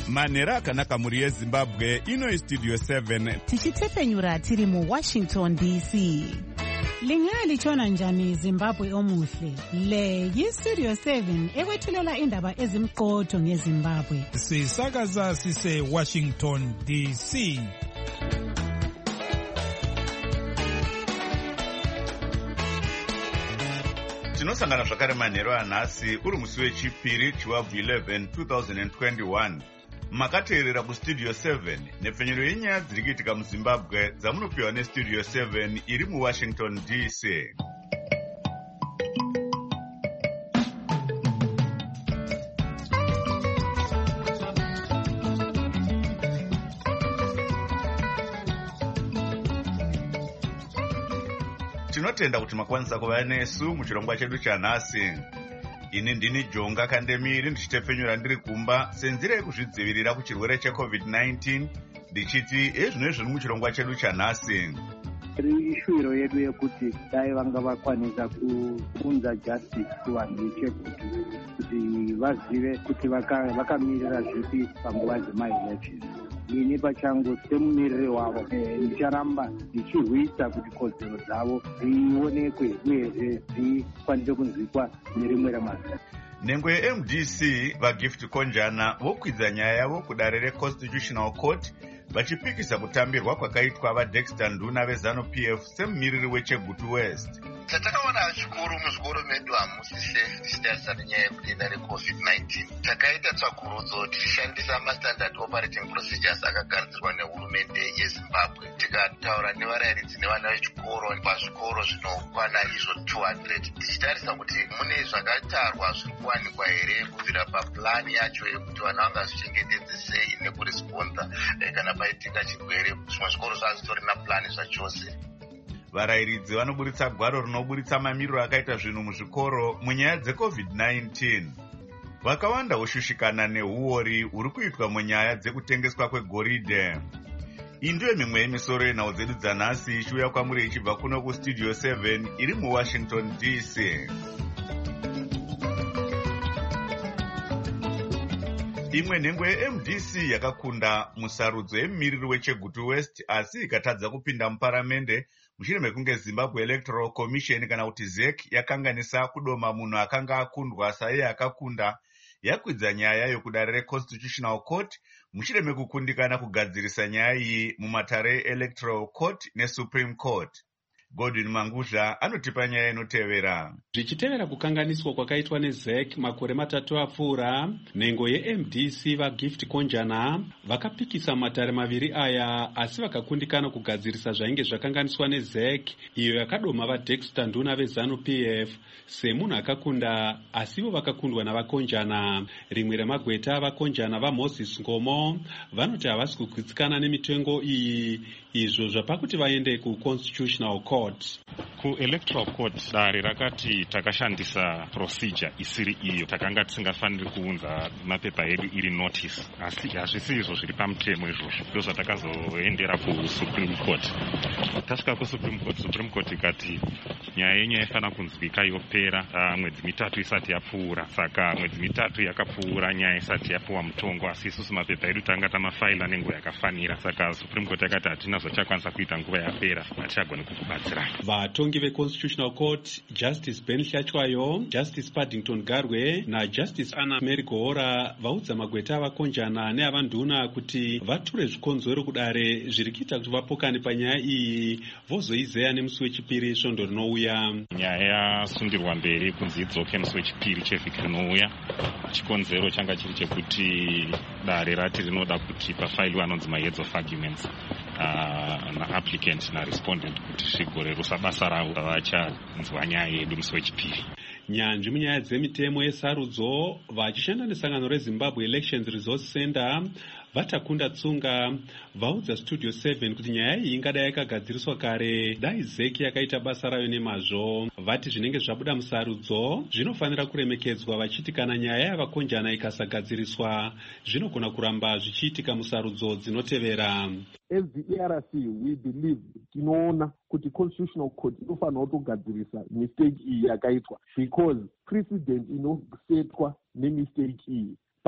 manhero akanaka mhuri yezimbabwe. Ino istudio 7 tichitefenyura tiri muWashington DC. Lingalitshona njani Zimbabwe omuhle? Le yistudio 7 ekwethulela indaba ezimqotho ngeZimbabwe. Sisakaza sise Washington DC. tinosangana zvakare manhero anhasi uri musi wechipiri chiwabvu 11 2021. makateerera kustudio 7 nepfenyuro yenyaya dziri kuitika muzimbabwe dzamunopiwa nestudio 7 iri muWashington DC. tinotenda kuti makwanisa kuva nesu muchirongwa chedu chanhasi. ini ndini Jonga Kandemiri ndichitefenyura ndiri kumba senzira yekuzvidzivirira kuchirwere cheCovid-19 ndichiti ezvino zviri muchirongwa chedu chanhasi. Ishuwiro yedu yekuti dai vanga vakwanisa kuunza justice kuvanhu vechegutu kuti vazive kuti vakamirira zvipi panguva dzemaelection. ini pachangu semumiriri wavo ndicharamba ndichirwisa kuti kodzero dzavo dzionekwe uyezve dzikwanise kunzwikwa nerimwe ramazita. nhengo yeMDC vaGift Konjana vokwidza nyaya yavo kudare reConstitutional Court vachipikisa kutambirwa kwakaitwa vaDexter Nduna veZanu-PF semumiriri weChegutu West. Tatakaona chikuru muzvikoro medu hamusi safe tichitarisa nenyaya yekudenda reCovid-19. Takaita tsvakurudzo tichishandisa mastandard operating procedures akagadzirwa nehurumende yeZimbabwe. Tikataura nevarayiridzi nevana vechikoro pazvikoro zvinokwana izvo 200 tichitarisa kuti mune zvakatarwa zviri kuwanikwa here kubvira papulani yacho yekuti vana vangazvichengetedze sei nekuresponda kana paitika chirwere. Zvimwe zvikoro zvazvitorina pulani zvachose. varayiridzi vanoburitsa gwaro rinoburitsa mamiriro akaita zvinhu muzvikoro munyaya dzeCovid-19. vakawanda voshushikana neuori huri kuitwa munyaya dzekutengeswa kwegoridhe. iyi ndiyo mimwe yemisoro yenhau dzedu dzanhasi ichiuya kwamuri ichibva kuno kustudio 7 iri muWashington DC. imwe nhengo yeMDC yakakunda musarudzo yemumiriri weChegutu West asi ikatadza kupinda muparamende mushure mekunge Zimbabwe Electoral Commission kana kuti ZEC yakanganisa kudoma munhu akanga akundwa saiye akakunda. yakwidza nyaya yokudare reConstitutional Court mushure mekukundikana kugadzirisa nyaya iyi mumatare eElectoral Court neSupreme Court. Godwin Manguzha anotipa nyaya inotevera. Zvichitevera kukanganiswa kwakaitwa neZEC makore matatu apfuura, nhengo yeMDC vaGift Konjana vakapikisa matare maviri aya asi vakakundikana kugadzirisa zvainge zvakanganiswa neZEC iyo yakadoma vaDexter Nduna veZanu-PF semunhu akakunda asivo vakakundwa navakonjana. rimwe remagweta avakonjana vaMoses Ngomo vanoti havasi kukwitsikana nemitengo iyi, izvo zvapakuti vaende kuConstitutional Court. kuElectoral Court dare rakati takashandisa procedure isiri iyo, takanga tisingafaniri kuunza mapepa edu iri notice, asi hazvisi izvo zviri pamutemo izvozvo. ndozvatakazoendera kuSupreme Court. tasvika kuSupreme Court, Supreme Court ikati nyaya yenyu yaifana kunzwika yopera mwedzi mitatu isati yapfuura. saka mwedzi mitatu yakapfuura nyaya isati yapuwa mutongo, asi isusu mapepa edu tanga tamafaila nenguva yakafanira. saka Supreme Court yakati hatina zvachakwanisa kuita nguva yapera, hatichagone kukubatsira. vatongi veConstitutional Court Justice Ben Hlachwayo, Justice Paddington Garwe naJustice Anna Mary Gohora vaudza magweta avakonjana neavanduna kuti vature zvikonzero kudare zviri kuita kuti vapokane panyaya iyi vozoizeya nemusi wechipiri svondo rinouya. nyaya yasundirwa mberi kunzi idzoke musi wechipiri chevhiki rinouya. chikonzero changa chiri chekuti dare rati rinoda kuti pafailiwe anonzi maheads of arguments naapplicant narespondent kuti zvigorerusa basa ravo vachanzwa nyaya yedu musi wechipiri. nyanzvi munyaya dzemitemo yesarudzo vachishanda nesangano reZimbabwe Elections Resource Center vatakunda tsunga vaudza studio 7 kuti nyaya iyi ingadai yakagadziriswa kare dai ZEC yakaita basa rayo nemazvo. vati zvinenge zvabuda musarudzo zvinofanira kuremekedzwa, vachiti kana nyaya yavakonjana ikasagadziriswa zvinogona kuramba zvichiitika musarudzo dzinotevera. As the ERC, we believe tinoona kuti Constitutional Court inofanira kutogadzirisa mistake iyi yakaitwa, because precedent inosetwa nemistake iyi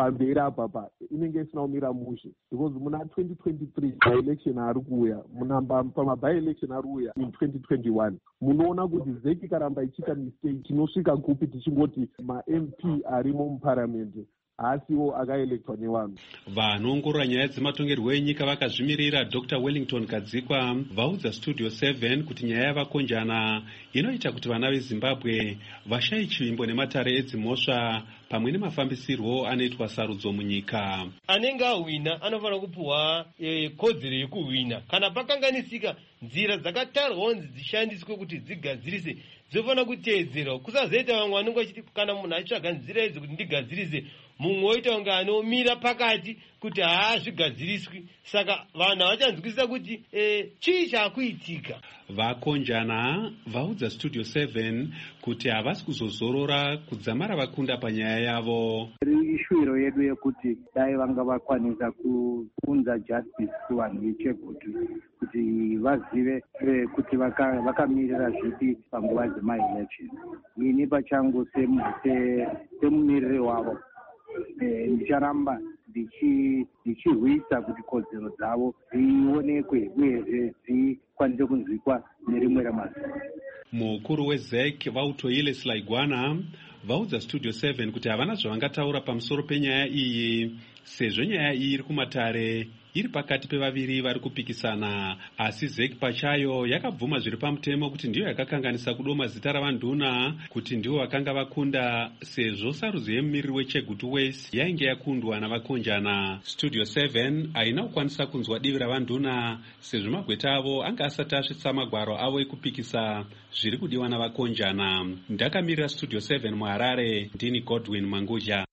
pamberi apa inenge isina kumira mushe, because muna 2023 by-election ari kuuya, pama-by-election ari kuuya in 2021 munoona kuti ZEC ikaramba ichiita mistake tinosvika kupi tichingoti ma-MP arimo muparamendi haasiwo akaelektwa nevanhu. Vanoongorora nyaya dzematongerwo enyika vakazvimirira Dr. Wellington Kadzikwa vaudza Studio 7 kuti nyaya yavakonjana inoita kuti vana veZimbabwe vashaye chivimbo nematare edzimhosva pamwe nemafambisirwo anoitwa sarudzo munyika. Anenge awina anofanira kupuwa kodzero yekuwina. Kana pakanganisika nzira dzakatarwa dzishandiswe kuti dzigadzirise dzofanira kuteedzerwa. Kusazoita vamwe vanenge vachiti kana munhu achitsvaga nzira idzi kuti ndigadzirise, mumwe oita kunge anomira pakati kuti zvigadziriswi. Saka vanhu havachanzwisisa kuti chii chaakuitika. Vakonjana vaudza Studio 7 kuti havasi kuzozorora kudzamara vakunda panyaya yavo. Ishuviro yedu yekuti dai vanga vakwanisa kuunza justice kuvanhu veChegutu kuti vazive kuti vakamirira zvipi panguva dzema-election. Ini pachangu semumiriri wavo ndicharamba ndichirwisa kuti kodzero dzavo dzionekwe uyezve dzikwanise kunzwikwa nerimwe ramazuva. Mukuru weZEC Vautoile Slaigwana vaudza Studio 7 kuti havana zvavangataura pamusoro penyaya iyi sezvo nyaya iyi iri kumatare iri pakati pevaviri vari kupikisana, asi ZEC pachayo yakabvuma zviri pamutemo kuti ndiyo yakakanganisa kudoma zita ravanduna kuti ndivo vakanga vakunda sezvo sarudzo yemumiriri weChegutu West yainge yakundwa navakonjana. Studio 7 haina kukwanisa kunzwa divi ravanduna sezvo magweta avo anga asati asvitsa magwaro avo ekupikisa zviri kudiwa navakonjana. Ndakamirira Studio 7 muHarare, ndini Godwin Manguja.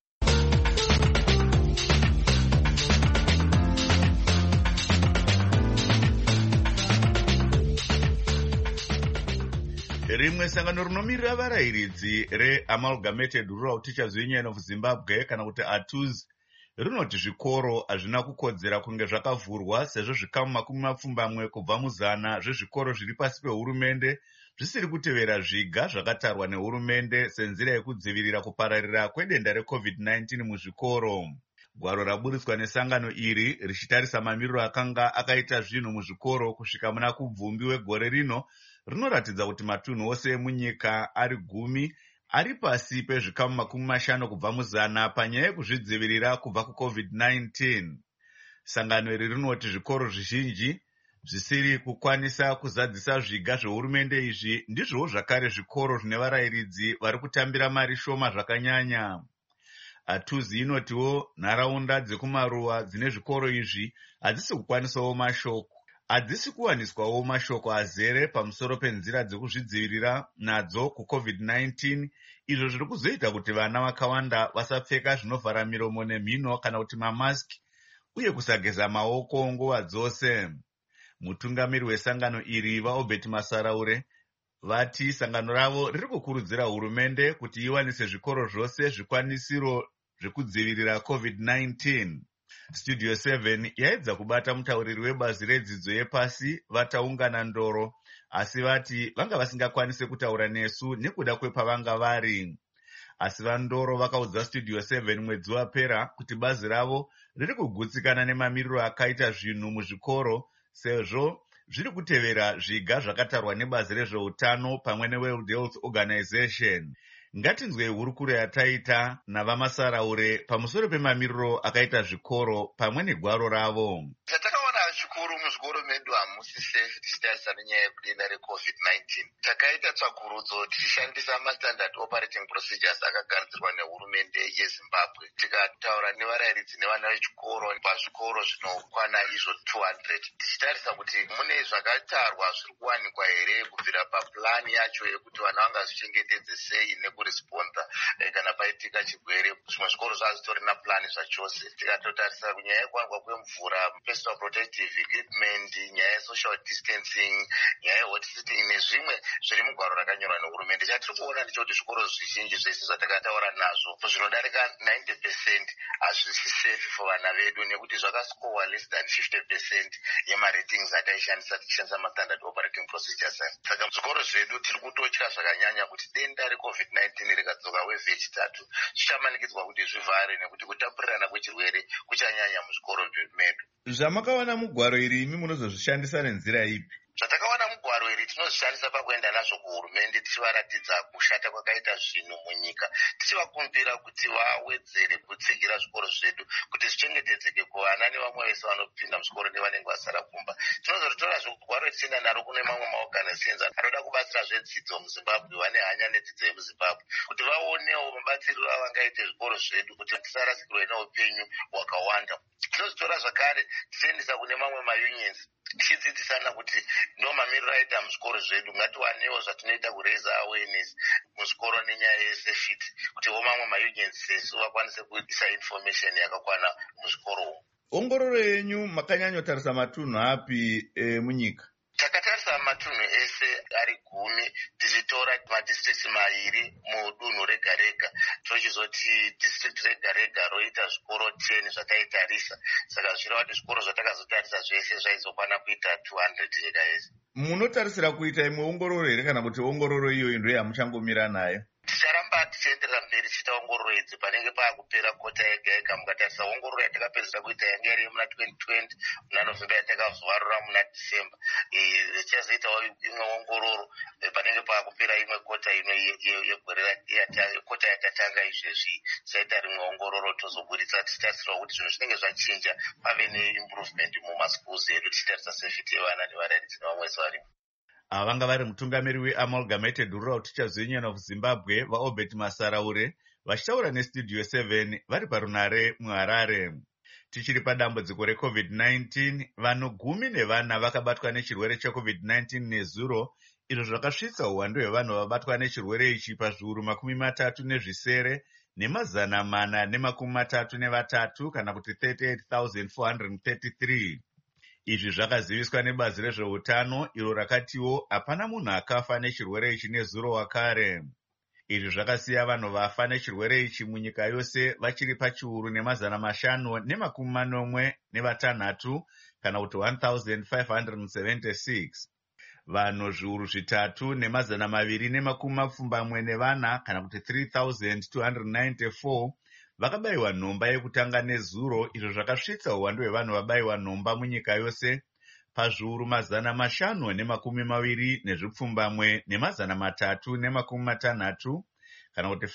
Rimwe sangano rinomirira varayiridzi reAmalgamated Rural Teachers Union of Zimbabwe kana kuti ATUZ rinoti zvikoro hazvina kukodzera kunge zvakavhurwa sezvo zvikamu 20 kubva muzana zvezvikoro zviri pasi pehurumende zvisiri kutevera zviga zvakatarwa nehurumende senzira yekudzivirira kupararira kwedenda reCovid-19 muzvikoro. Gwaro raburitswa nesangano iri richitarisa mamiriro akanga akaita zvinhu muzvikoro kusvika muna kubvumbi wegore rino rinoratidza kuti matunhu ose emunyika ari 10 ari pasi pezvikamu 50 kubva muzana panyaya yekuzvidzivirira kubva kuCovid-19. Sangano iri rinoti zvikoro zvizhinji zvisiri kukwanisa kuzadzisa zviga zvehurumende izvi ndizvowo zvakare zvikoro zvine varayiridzi vari kutambira mari shoma zvakanyanya. ATUZ inotiwo nharaunda dzekumaruwa dzine zvikoro izvi hadzisi kukwanisawo mashoko. Hadzisi kuwaniswawo mashoko azere pamusoro penzira dzekuzvidzivirira nadzo kuCovid-19, izvo zviri kuzoita kuti vana vakawanda vasapfeka zvinovhara miromo nemhino kana kuti mamaski uye kusageza maoko nguva dzose. Mutungamiri wesangano iri vaObert Masaraure vati sangano ravo riri kukurudzira hurumende kuti iwanise zvikoro zvose zvikwanisiro zvekudzivirira COVID-19. Studio 7 yaedza kubata mutauriri webazi redzidzo yepasi vataungana Ndoro, asi vati vanga vasingakwanise kutaura nesu nekuda kwepavanga vari. Asi vaNdoro vakaudza Studio 7 mwedzi wapera kuti bazi ravo riri kugutsikana nemamiriro akaita zvinhu muzvikoro sezvo zviri kutevera zviga zvakatarwa nebazi rezveutano pamwe neWorld Health Organization. Ngatinzwe hurukuro yataita navamasaraure pamusoro pemamiriro akaita zvikoro pamwe negwaro ravo. Zvatakaona zvikuru muzvikoro medu hamusi safe tichitarisana nenyaya yekudenda reCovid-19. Takaita tsvakurudzo tichishandisa mastandard operating procedures akagadzirwa nehurumende yeZimbabwe. Tikataura nevarayiridzi nevana vechikoro pazvikoro zvinokwana izvo 200. Tichitarisa kuti mune zvakatarwa zviri kuwanikwa here kubvira papulani yacho yekuti vana vangazvichengetedze sei nekuresponda kana paitika chirwere. Zvimwe zvikoro zvazvitorina plani zvachose. Tikatotarisa kunyaya yekuwanikwa kwemvura, personal protective equipment, nyaya yesocial distancing, nyaya yehot sitting nezvimwe zviri mugwaro rakanyorwa nehurumende. Chatiri kuona ndechoti zvikoro zvizhinji zvese zvatakataura nazvo zvinodarika 90% hazvisi safe for vana vedu nekuti zvakascorewa less than 50% yemaratings ataishandisa tichishandisa mastandard operating procedures. Saka zvikoro zvedu tiri kutotya zvakanyanya kuti denda reCovid-19 rikadzoka wevhe yechitatu zvichamanikidzwa kuti zvivhare nekuti kutapurirana kwechirwere kuchanyanya muzvikoro medu. Zvamakawana mugwaro iri imi munozozvishandisa nenzira ipi? Zvatakawana mugwaro iri tinozvishandisa pakuenda nazvo kuhurumende tichivaratidza kushata kwakaita zvinhu munyika, tichivakumbira kuti vawedzere kutsigira zvikoro zvedu kuti zvichengetedzeke kuvana nevamwe vese vanopinda muzvikoro nevanenge vasara kumba. Tinozotora zvogwaro tichienda naro kune mamwe maorganizations anoda kubatsira zvedzidzo muZimbabwe, vane hanya nedzidzo yemuZimbabwe, kuti vaonewo mabatsiriro avangaite zvikoro zvedu kuti tisarasikirwe neupenyu hwakawanda. Tinozotora zvakare tichiendesa kune mamwe maunions tichidzidzisana kuti ndo mamiriro aita muzvikoro zvedu, ngatiwanewo zvatinoita kuraise awareness muzvikoro nenyaya yesafety kuti mamwe maunions sesu vakwanise kuisa information yakakwana muzvikoro umu. Ongororo yenyu makanyanyotarisa matunhu api munyika? Takatarisa matunhu ese ari 10 tichitora madistricts 2 mudunhu rega rega, tochizoti district rega rega roita zvikoro 10 zvataitarisa. Saka zvireva kuti zvikoro zvatakazotarisa zvese zvaizokwana kuita 200 nyika yese. Munotarisira kuita imwe ongororo here kana kuti ongororo iyoyo ndiyo yamuchangomira nayo? Ticharamba tichienderera mberi tichiita ongororo idzi panenge paakupera kota yega yega. Mukatarisa ongororo yatakapedzisa kuita yanga iri muna 2020 muna November yatakavharura muna December. Tichazoitawo imwe ongororo panenge paakupera imwe kota ino yegore kota yatatanga izvezvi. Tichaita rimwe ongororo tozoburitsa tichitarisirawo kuti zvinhu zvinenge zvachinja pave neimprovement mumaschools edu tichitarisa safety yevana nevarayiridzi nevamwe vese varimo. Vanga vari mutungamiri weAmalgamated Rural Teachers Union of Zimbabwe vaObert Masaraure vachitaura nestudio 7 vari parunare muHarare. Tichiri padambudziko reCovid-19, vanhu 10 vakabatwa nechirwere cheCovid-19 nezuro, izvo zvakasvitsa uwandu hwevanhu vabatwa nechirwere ichi pazviuru 37 nemazana 433 kana kuti 38,433. Izvi zvakaziviswa nebazi rezveutano iro rakatiwo hapana munhu akafa nechirwere ichi nezuro wakare. Izvi zvakasiya vanhu vafa nechirwere ichi munyika yose vachiri pachiuru nemazana 546 kana kuti 1,576. Vanhu zviuru 3 nemazana 274 kana kuti 3,294 vakabayiwa nhomba yekutanga nezuro, izvo zvakasvitsa uwandu hwevanhu vabayiwa nhomba munyika yose pazviuru 520 nemazana 360 kana kuti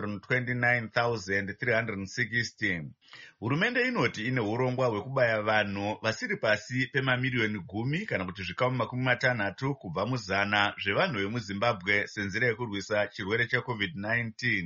529,360. Hurumende inoti ine urongwa hwekubaya vanhu vasiri pasi pemamiliyoni 10 kana kuti zvikamu 60 kubva muzana zvevanhu vemuZimbabwe senzira yekurwisa chirwere cheCovid-19.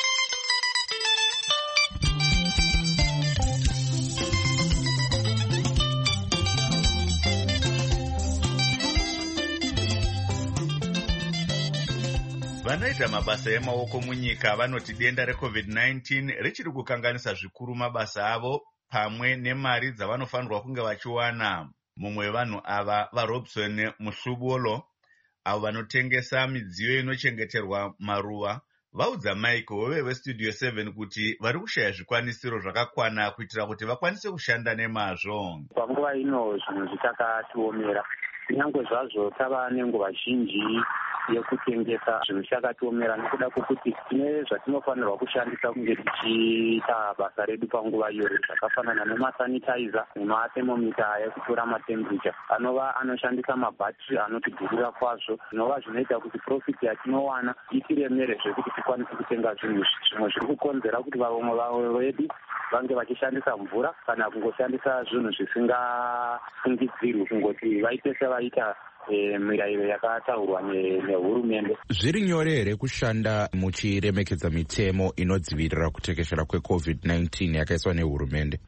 Vanoita mabasa emaoko munyika vanoti denda reCovid-19 richiri kukanganisa zvikuru mabasa avo pamwe nemari dzavanofanirwa kunge vachiwana. Mumwe wevanhu ava vaRobson Muhlubolo, avo vanotengesa midziyo inochengeterwa maruva, vaudza Michael weStudio 7 kuti vari kushaya zvikwanisiro zvakakwana kuitira kuti vakwanise kushanda nemazvo. Panguva ino zvinhu zvichakatiomera, kunyange zvazvo tava nenguva zhinji yekutengesa zvinhu zvakatiomera nekuda kwokuti tine zvatinofanirwa kushandisa kunge tichiita basa redu panguva iyoyo, zvakafanana nemasanitizer nemathermometer ekutora matemperature anova anoshandisa mabhatiri anotidhurira kwazvo, zvinova zvinoita kuti profit yatinowana itiremere zvekuti tikwanise kutenga zvinhu zvimwe zviri kukonzera kuti vamwe vedu vange vachishandisa mvura kana kungoshandisa zvinhu zvisingafungidzirwi kungoti vaite sevaita mirayiro yakataurwa nehurumende. Zviri nyore here kushanda muchiremekedza mitemo inodzivirira kutekeshera kweCovid-19 yakaiswa nehurumende?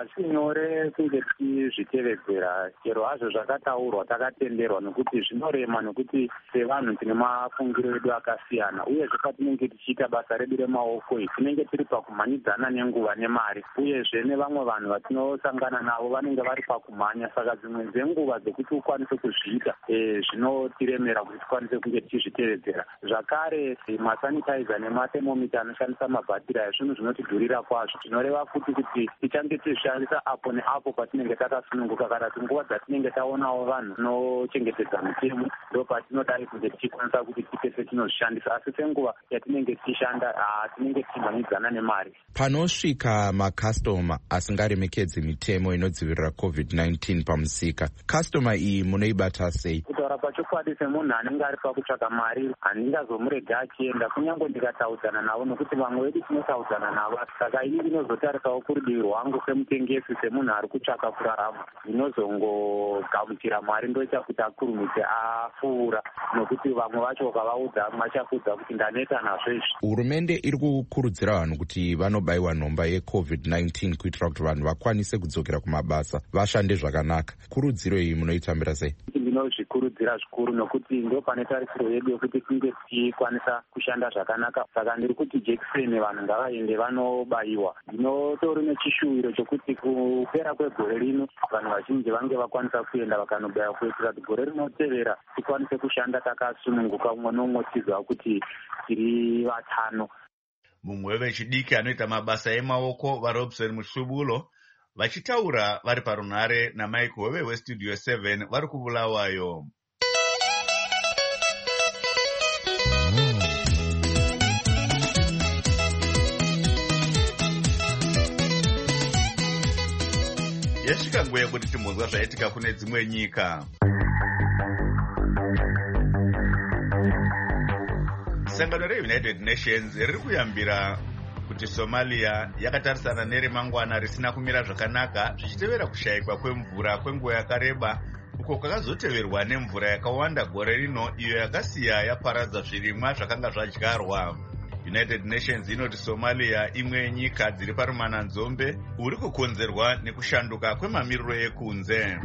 hasi nyore kunge tichizvitevedzera, chero hazvo zvakataurwa takatenderwa, nokuti zvinorema, nokuti sevanhu tine mafungiro edu akasiyana, uyezve patinenge tichiita basa redu remaoko iyi tinenge tiri pakumhanyidzana nenguva nemari, uyezve nevamwe vanhu vatinosangana navo vanenge vari pakumhanya. Saka dzimwe dzenguva dzekuti ukwanise kuzviita zvinotiremera kuti tikwanise kunge tichizvitevedzera. Zvakare masanitizer nemathermometer anoshandisa mabhatiri aya zvinhu zvinotidhurira kwazvo, zvinoreva futi kuti tichange tizvishandisa apo neapo patinenge takasununguka, kana kuti nguva dzatinenge taonawo vanhu vanochengetedza mitemo ndo patinodai kunge tichikwanisa kuti tipese tinozvishandisa, asi senguva yatinenge tichishanda tinenge tichimhanyidzana nemari. Panosvika makastoma asingaremekedzi mitemo inodzivirira COVID-19 pamusika, kastoma iyi munoibata sei? Kutaura pachokwadi semunhu anenge ari pakutsvaka mari handingazomurega achienda kunyange ndikataudzana navo, nokuti vamwe vedu tinotaudzana navo. Saka ini ndinozotarisawo kurudivi rwangu semutengesi, semunhu ari kutsvaka kurarama, ndinozongogamuchira mari ndoita kuti akurumidze apfuura, nokuti vamwe vacho ukavaudza vachakudza kuti ndaneta nazvo izvi. Hurumende iri kukurudzira vanhu kuti vanobayiwa nhomba yeCovid-19 kuitira kuti vanhu vakwanise kudzokera kumabasa vashande zvakanaka. Kurudziro iyi munoitambira sei? Ndinozvikurudzira zvikuru, nokuti ndo pane tarisiro yedu yekuti tinge tichikwanisa kushanda zvakanaka. Saka ndiri kuti jekiseni vanhu ngavaende vanobayiwa. Ndinotori nechishuwiro chokuti kupera kwegore rino vanhu vazhinji vange vakwanisa kuenda vakanobayiwa, kuitira kuti gore rinotevera tikwanise kushanda takasununguka, umwe nomwe tiziva kuti tiri vatano. Mumwe wevechidiki anoita mabasa emaoko vaRobson Mushubulo vachitaura vari parunhare naMike Hove weStudio 7 vari kuBulawayo. Yasvika nguva yekuti timbonzwa zvaitika kune dzimwe nyika. Sangano reUnited Nations riri kuyambira kuti Somalia yakatarisana neremangwana risina kumira zvakanaka zvichitevera kushayikwa kwemvura kwenguva yakareba, uko kwakazoteverwa nemvura yakawanda gore rino, iyo yakasiya yaparadza zvirimwa zvakanga zvadyarwa. United Nations inoti Somalia imwe yenyika dziri parumananzombe uri kukonzerwa nekushanduka kwemamiriro ekunze.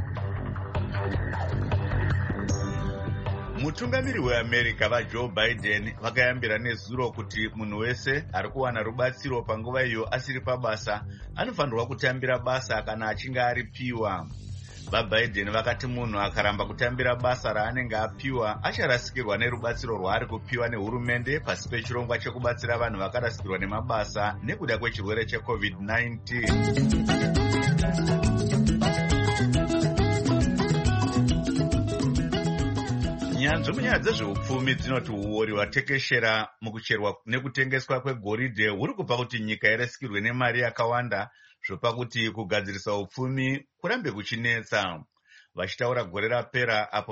Mutungamiri weAmerica vaJoe Biden vakayambira nezuro kuti munhu wese ari kuwana rubatsiro panguva iyo asiri pabasa anofanirwa kutambira basa kana achinge aripiwa. VaBiden vakati munhu akaramba kutambira basa raanenge apiwa acharasikirwa nerubatsiro rwaari kupiwa nehurumende pasi pechirongwa chekubatsira vanhu vakarasikirwa nemabasa nekuda kwechirwere cheCovid-19. Nyanzvi munyaya dzezveupfumi dzinoti uori hwatekeshera mukucherwa nekutengeswa kwegoridhe huri kupa kuti nyika irasikirwe nemari yakawanda, zvopa kuti kugadzirisa upfumi kurambe kuchinetsa. Vachitaura gore rapera apo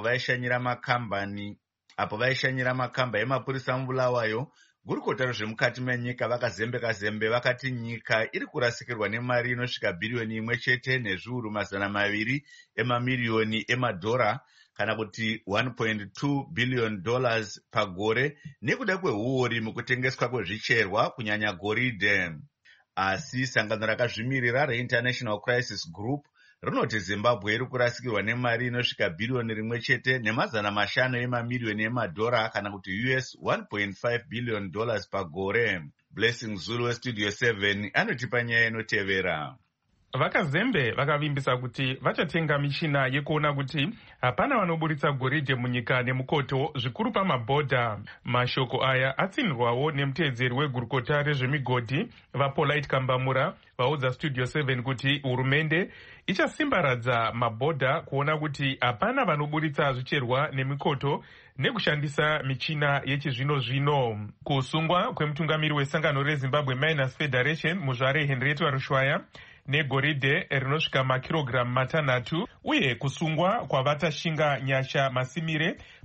vaishanyira makamba emapurisa muBulawayo, gurukota rezvemukati menyika vakazembe vakati nyika iri kurasikirwa nemari inosvika bhiriyoni 1 nezviuru 200 emamiliyoni emadhora, kana kuti $1.2 billion pagore, nekuda kweuori mukutengeswa kwezvicherwa kunyanya goridhe. Asi sangano rakazvimirira reInternational Crisis Group rinoti Zimbabwe iri kurasikirwa nemari inosvika bhiriyoni 1 nemazana 500 emamiliyoni emadhora, kana kuti $1.5 billion pagore. Blessing Zulu weStudio 7 anotipa nyaya inotevera. Vakazembe vakavimbisa kuti vachatenga michina yekuona kuti hapana vanoburitsa goridhe munyika nemukoto zvikuru pamabhodha. Mashoko aya atsinirwawo nemuteedzeri wegurukota rezvemigodhi vaPolite Kambamura vaudza Studio 7 kuti hurumende ichasimbaradza mabhodha kuona kuti hapana vanoburitsa zvicherwa nemikoto nekushandisa michina yechizvino-zvino. Kusungwa kwemutungamiri wesangano reZimbabwe Miners Federation muzvare Henrietta Rushwaya negoridhe rinosvika makirogiramu 6, uye kusungwa kwavatashinga Nyasha Masimire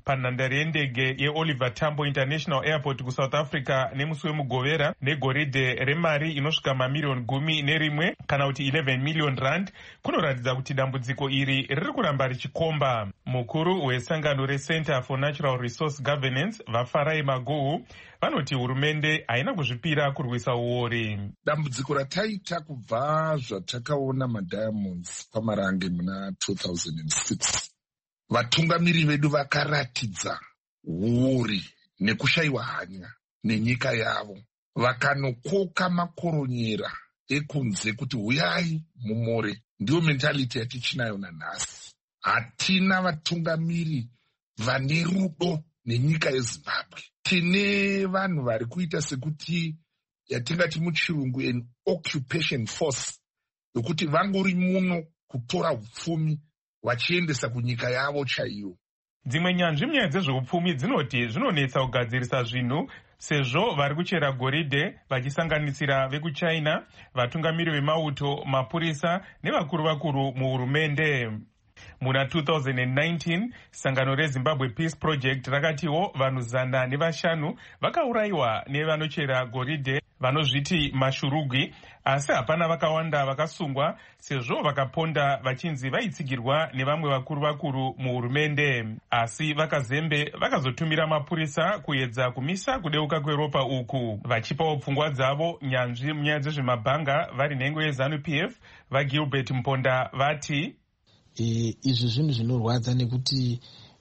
panhandare yendege yeOliver Tambo International Airport kuSouth Africa nemusi wemugovera negoridhe remari inosvika mamiliyoni 11 kana kuti 11 million rand kunoratidza kuti dambudziko iri riri kuramba richikomba. Mukuru wesangano reCenter for Natural Resource Governance Vafarai Maguhu vanoti hurumende haina kuzvipira kurwisa uori. Dambudziko rataita kubva zvatakaona madiamonds pamarange muna 2006, vatungamiri vedu vakaratidza uori nekushayiwa hanya nenyika yavo, vakanokoka makoronyera ekunze kuti huyai mumore. Ndiyo mentality yatichinayo nanhasi. Hatina vatungamiri vane rudo nenyika yeZimbabwe. Tine vanhu vari kuita sekuti yatingati muchirungu an occupation force, yokuti vangori muno kutora upfumi vachiendesa kunyika yavo chaiyo. Dzimwe nyanzvi munyaya dzezveupfumi dzinoti zvinonetsa kugadzirisa zvinhu sezvo vari kuchera goridhe vachisanganisira vekuchina, vatungamiri vemauto, mapurisa nevakuru muhurumende. Muna 2019 sangano reZimbabwe Peace Project rakatiwo vanhu 105 vakaurayiwa nevanochera goridhe vanozviti mashurugwi, asi hapana vakawanda vakasungwa sezvo vakaponda vachinzi vaitsigirwa nevamwe vakuru muhurumende. Asi vakazembe vakazotumira mapurisa kuedza kumisa kudeuka kweropa uku, vachipawo pfungwa dzavo nyanzvi munyaya dzezvemabhanga vari nhengo yeZANU-PF vaGilbert Mponda vati izvi zvinhu zvinorwadza nekuti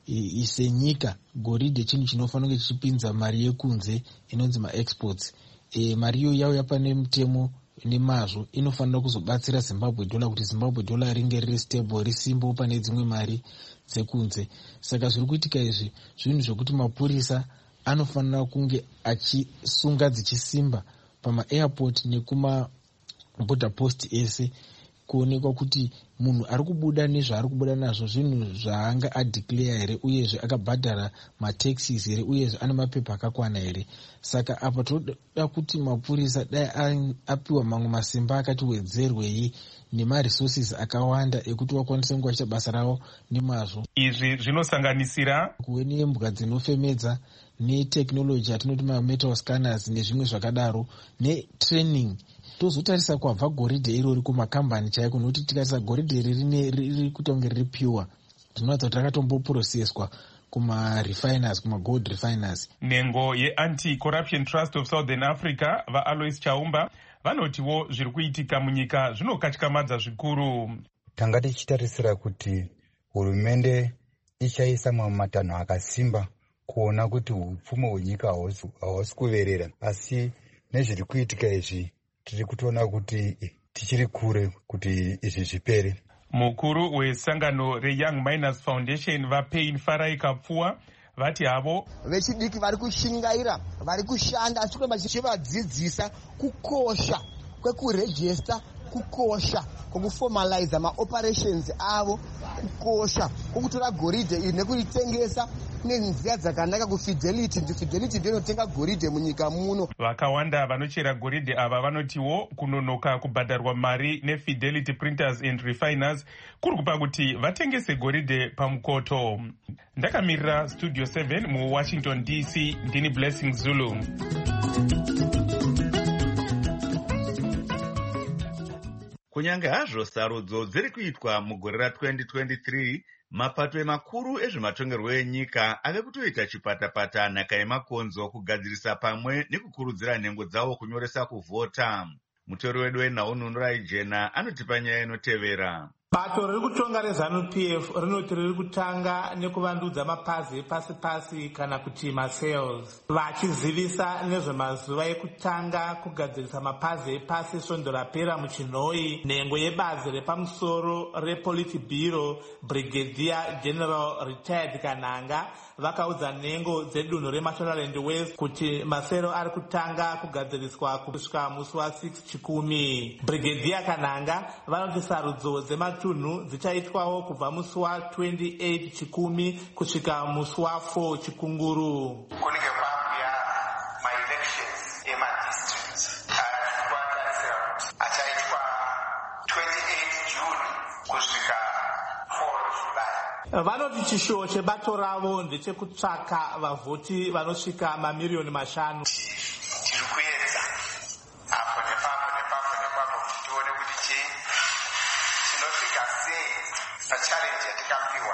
senyika goridhe chinhu chinofanira kunge chichipinza mari yekunze inonzi maexports. Mari iyo yauya pane mutemo nemazvo inofanira kuzobatsira Zimbabwe dollar kuti Zimbabwe dollar ringe riri stable, risimbo pane dzimwe mari dzekunze. Saka zviri kuitika izvi zvinhu zvokuti mapurisa anofanira kunge achisunga dzichisimba pama-airport nekuma border post ese, kuonekwa kuti munhu ari kubuda nezvaari kubuda nazvo zvinhu zvaanga adeclare here, uyezve akabhadhara mataxes here, uyezve ane mapepa akakwana here. Saka apa toda kuti mapurisa dai apiwa mamwe masimba akati wedzerwei nemaresources akawanda ekuti vakwanise kunge vachiita basa ravo nemazvo. Izvi zvinosanganisira kuve nembwa dzinofemedza, neteknoloji yatinoti mametal scanners nezvimwe zvakadaro, netraining. Tozotarisa kwabva goridhe irori kumakambani chaiko, nokuti tikarisa goridhe riri kuita kunge riri pure, zvinoratidza kuti rakatomboprocesswa kuma-refiners, kuma-gold refiners. Nhengo ye-Anti-Corruption Trust of Southern Africa vaAlois Chaumba vanotiwo zviri kuitika munyika zvinokatyamadza zvikuru. Tanga tichitarisira kuti hurumende ichaisa mamwe matanho akasimba kuona kuti upfumi hwenyika hausi kuverera, asi nezviri kuitika izvi tiri kutoona kuti tichiri kure kuti izvi zvipere. Mukuru wesangano reYoung Miners Foundation vaPain Farai Kapfuwa vati havo vechidiki vari kushingaira, vari kushanda asi kuramba chichivadzidzisa kukosha kwekurejista, kukosha kwekuformalize maoperations avo, kukosha kwokutora goridhe iri nekuritengesa nenzira dzakanaka kuFidelity. Fidelity ndiyo inotenga goridhe munyika muno. Vakawanda vanochera goridhe ava vanotiwo kunonoka kubhadharwa mari neFidelity Printers and Refiners kuri kupa kuti vatengese goridhe pamukoto. Ndakamirira Studio 7 muWashington DC, ndini Blessing Zulu. Kunyange hazvo sarudzo dziri kuitwa mugore ra2023, mapato emakuru ezvematongerwo enyika ave kutoita chipatapata nhaka yemakonzo kugadzirisa pamwe nekukurudzira nhengo dzavo kunyoresa kuvhota. Mutori wedu weNhaununurai Jena anotipa nyaya inotevera. Bato riri kutonga reZANU-PF rinoti riri kutanga nekuvandudza mapazi epasi-pasi kana kuti masales, vachizivisa nezvemazuva ekutanga kugadzirisa mapazi epasi svondo rapera muchinhoi. Nhengo yebazi repamusoro rePolitburo Brigadier General Retired Kananga vakaudza nhengo dzedunhu reMashonaland West kuti masero ari kutanga kugadziriswa kusvika musi wa6 chikumi. Brigadier Kananga vanoti sarudzo dzematunhu dzichaitwawo kubva musi wa28 chikumi kusvika musi wa4 chikunguru. Kunenge kwakuya maelections emadistricts arikutarisira kuti achaitwa 28 June kusvika 4 July. vanoti chishuwo chebato ravo ndechekutsvaka vavhoti vanosvika mamiliyoni 5. Tiri kuedza apo nepapo kuti tione kuti chinosvika sei pachalenji yatikapiwa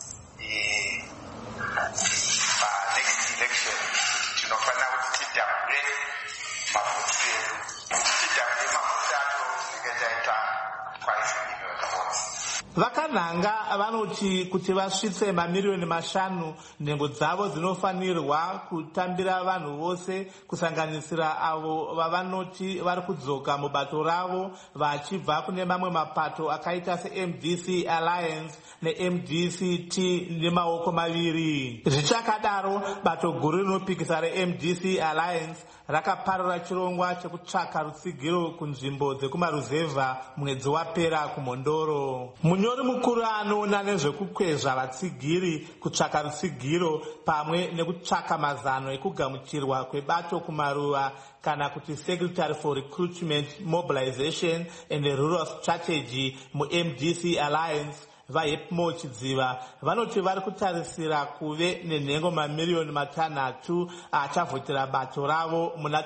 panext election. Tinofanira kuti tidhabure mavhoti edu, kuti tidhabure mavhoti acho tinenge taita kwaisi miliyoni votes. Vakanhanga vanoti kuti vasvitse mamiliyoni 5 nhengo dzavo dzinofanirwa kutambira vanhu vose, kusanganisira avo vavanoti vari kudzoka mubato ravo vachibva kune mamwe mapato akaita seMDC Alliance neMDC-T nemaoko maviri. Zvichakadaro, bato guru rinopikisa reMDC Alliance rakaparura chirongwa chekutsvaka rutsigiro kunzvimbo dzekumaruzevha mwedzi wapera kuMhondoro. Munyori mukuru anoona nezvekukwezva vatsigiri kutsvaka rutsigiro pamwe nekutsvaka mazano ekugamuchirwa kwebato kumaruva kana kuti Secretary for Recruitment, Mobilization and Rural Strategy muMDC Alliance, vaHepmo Chidziva vanoti vari kutarisira kuve nenhengo mamiliyoni 6 achavhotera bato ravo muna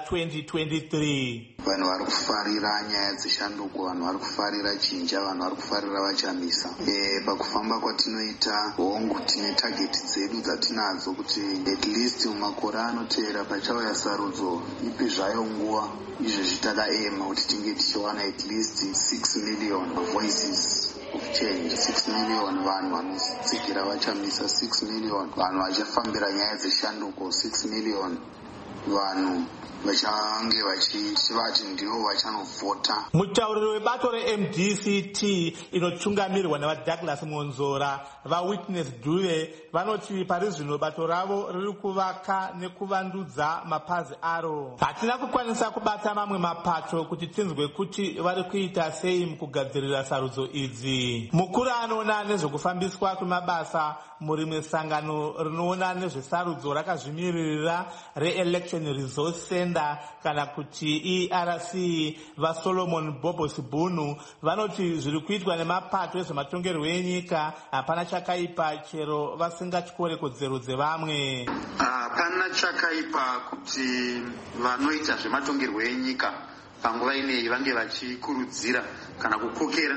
2023. Vanhu vari kufarira nyaya dzeshanduko, vanhu vari kufarira chinja, vanhu vari kufarira vachamisa. Pakufamba kwatinoita hongu tine tageti dzedu dzatinadzo kuti at least mumakore anotevera pachauya sarudzo ipi zvayo nguva, izvezvi takaema kuti tinge tichiwana at least 6 million voices of change, 6 million vanhu vanotsigira vachamisa, 6 million vanhu vachafambira nyaya dzeshanduko, 6 million vanhu vachange vachivati ndivo vachanovhota. Mutauriri webato reMDC-T inotungamirwa navaDouglas Monzora vaWitness Dube vanoti pari zvino bato ravo riri kuvaka nekuvandudza mapazi aro. Hatina kukwanisa kubata mamwe mapato kuti tinzwe kuti vari kuita sei mukugadzirira sarudzo idzi. Mukuru anoona nezvekufambiswa kwemabasa murimwe sangano rinoona nezvesarudzo rakazvimiririra reElection Resource Center kana kuti ERC vaSolomon Bobos Bunu vanoti zviri kuitwa nemapato ezvematongerwo enyika hapana chakaipa chero vasingatyore kodzero dzevamwe. Hapana chakaipa kuti vanoita zvematongerwo enyika panguva ineyi vange vachikurudzira kana kukokera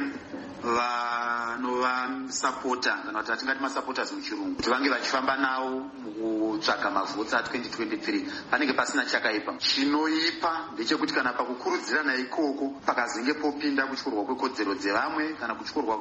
vanovasapota kana kuti atingati masupporters muchirungu kuti vange vachifamba navo mukutsvaga mavhotsi a2023 panenge pasina chakaipa. Chinoipa ndechekuti kana pakukurudzirana ikoko pakazenge popinda kutyorwa kwekodzero dzevamwe kana kutyorwa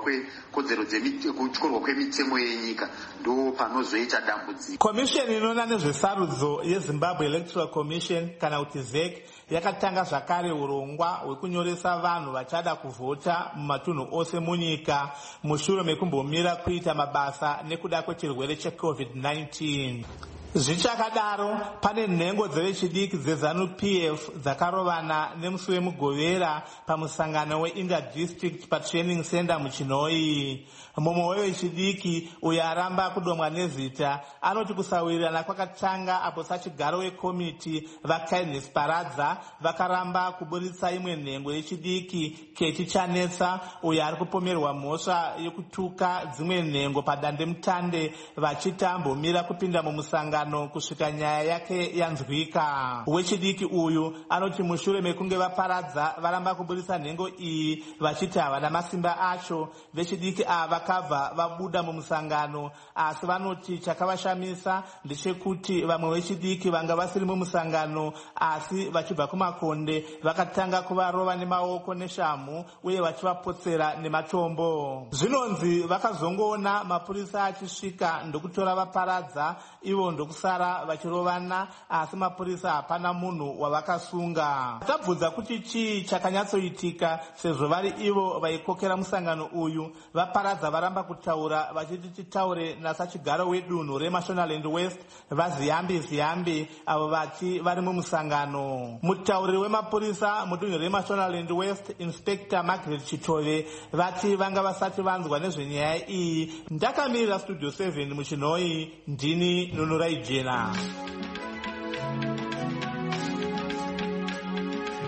kwemitemo yenyika ndo panozoita dambudziko. Komisheni inoona nezvesarudzo yeZimbabwe Electoral Commission kana kuti ZEC yakatanga zvakare urongwa hwekunyoresa vanhu vachada kuvhota mumatunhu ose munyika mushure mekumbomira kuita mabasa nekuda kwechirwere cheCovid-19. Zvichakadaro, pane nhengo dzevechidiki dzeZANU-PF dzakarovana nemusi wemugovera pamusangano weInter-District paTraining Center muChinoi. Mumwe wevechidiki uyo aramba kudomwa nezita anoti kusawirirana kwakatanga apo sachigaro wekomiti vaKindness Paradza vakaramba kuburitsa imwe nhengo yechidiki Keti Chanetsa uyo ari kupomerwa mhosva yokutuka dzimwe nhengo padandemutande vachitambomira kupinda mumusangano kusvika nyaya yake yanzwika. Wechidiki uyu anoti mushure mekunge vaparadza varamba kuburitsa nhengo iyi vachiti havana masimba acho, vechidiki ava vakabva vabuda mumusangano, asi vanoti chakavashamisa ndechekuti vamwe vechidiki vanga vasiri mumusangano asi vachibva kumakonde vakatanga kuvarova nemaoko neshamhu uye vachivapotsera nematombo. Zvinonzi vakazongoona mapurisa achisvika ndokutora vaparadza ivo ndokusara vachirovana, asi mapurisa hapana munhu wavakasunga. Tabvunza kuti chii chakanyatsoitika sezvo vari ivo vaikokera musangano uyu. Vaparadza varamba kutaura vachiti titaure nasachigaro wedunhu reMashonaland West vaZiyambi avo vati vari mumusangano. Mutauriri wemapurisa mudunhu reMashonaland West Inspector Margaret Chitove vati vanga vasati vanzwa nezvenyaya iyi. Ndakamirira Studio 7 muChinoi, ndini Nunurai Jena.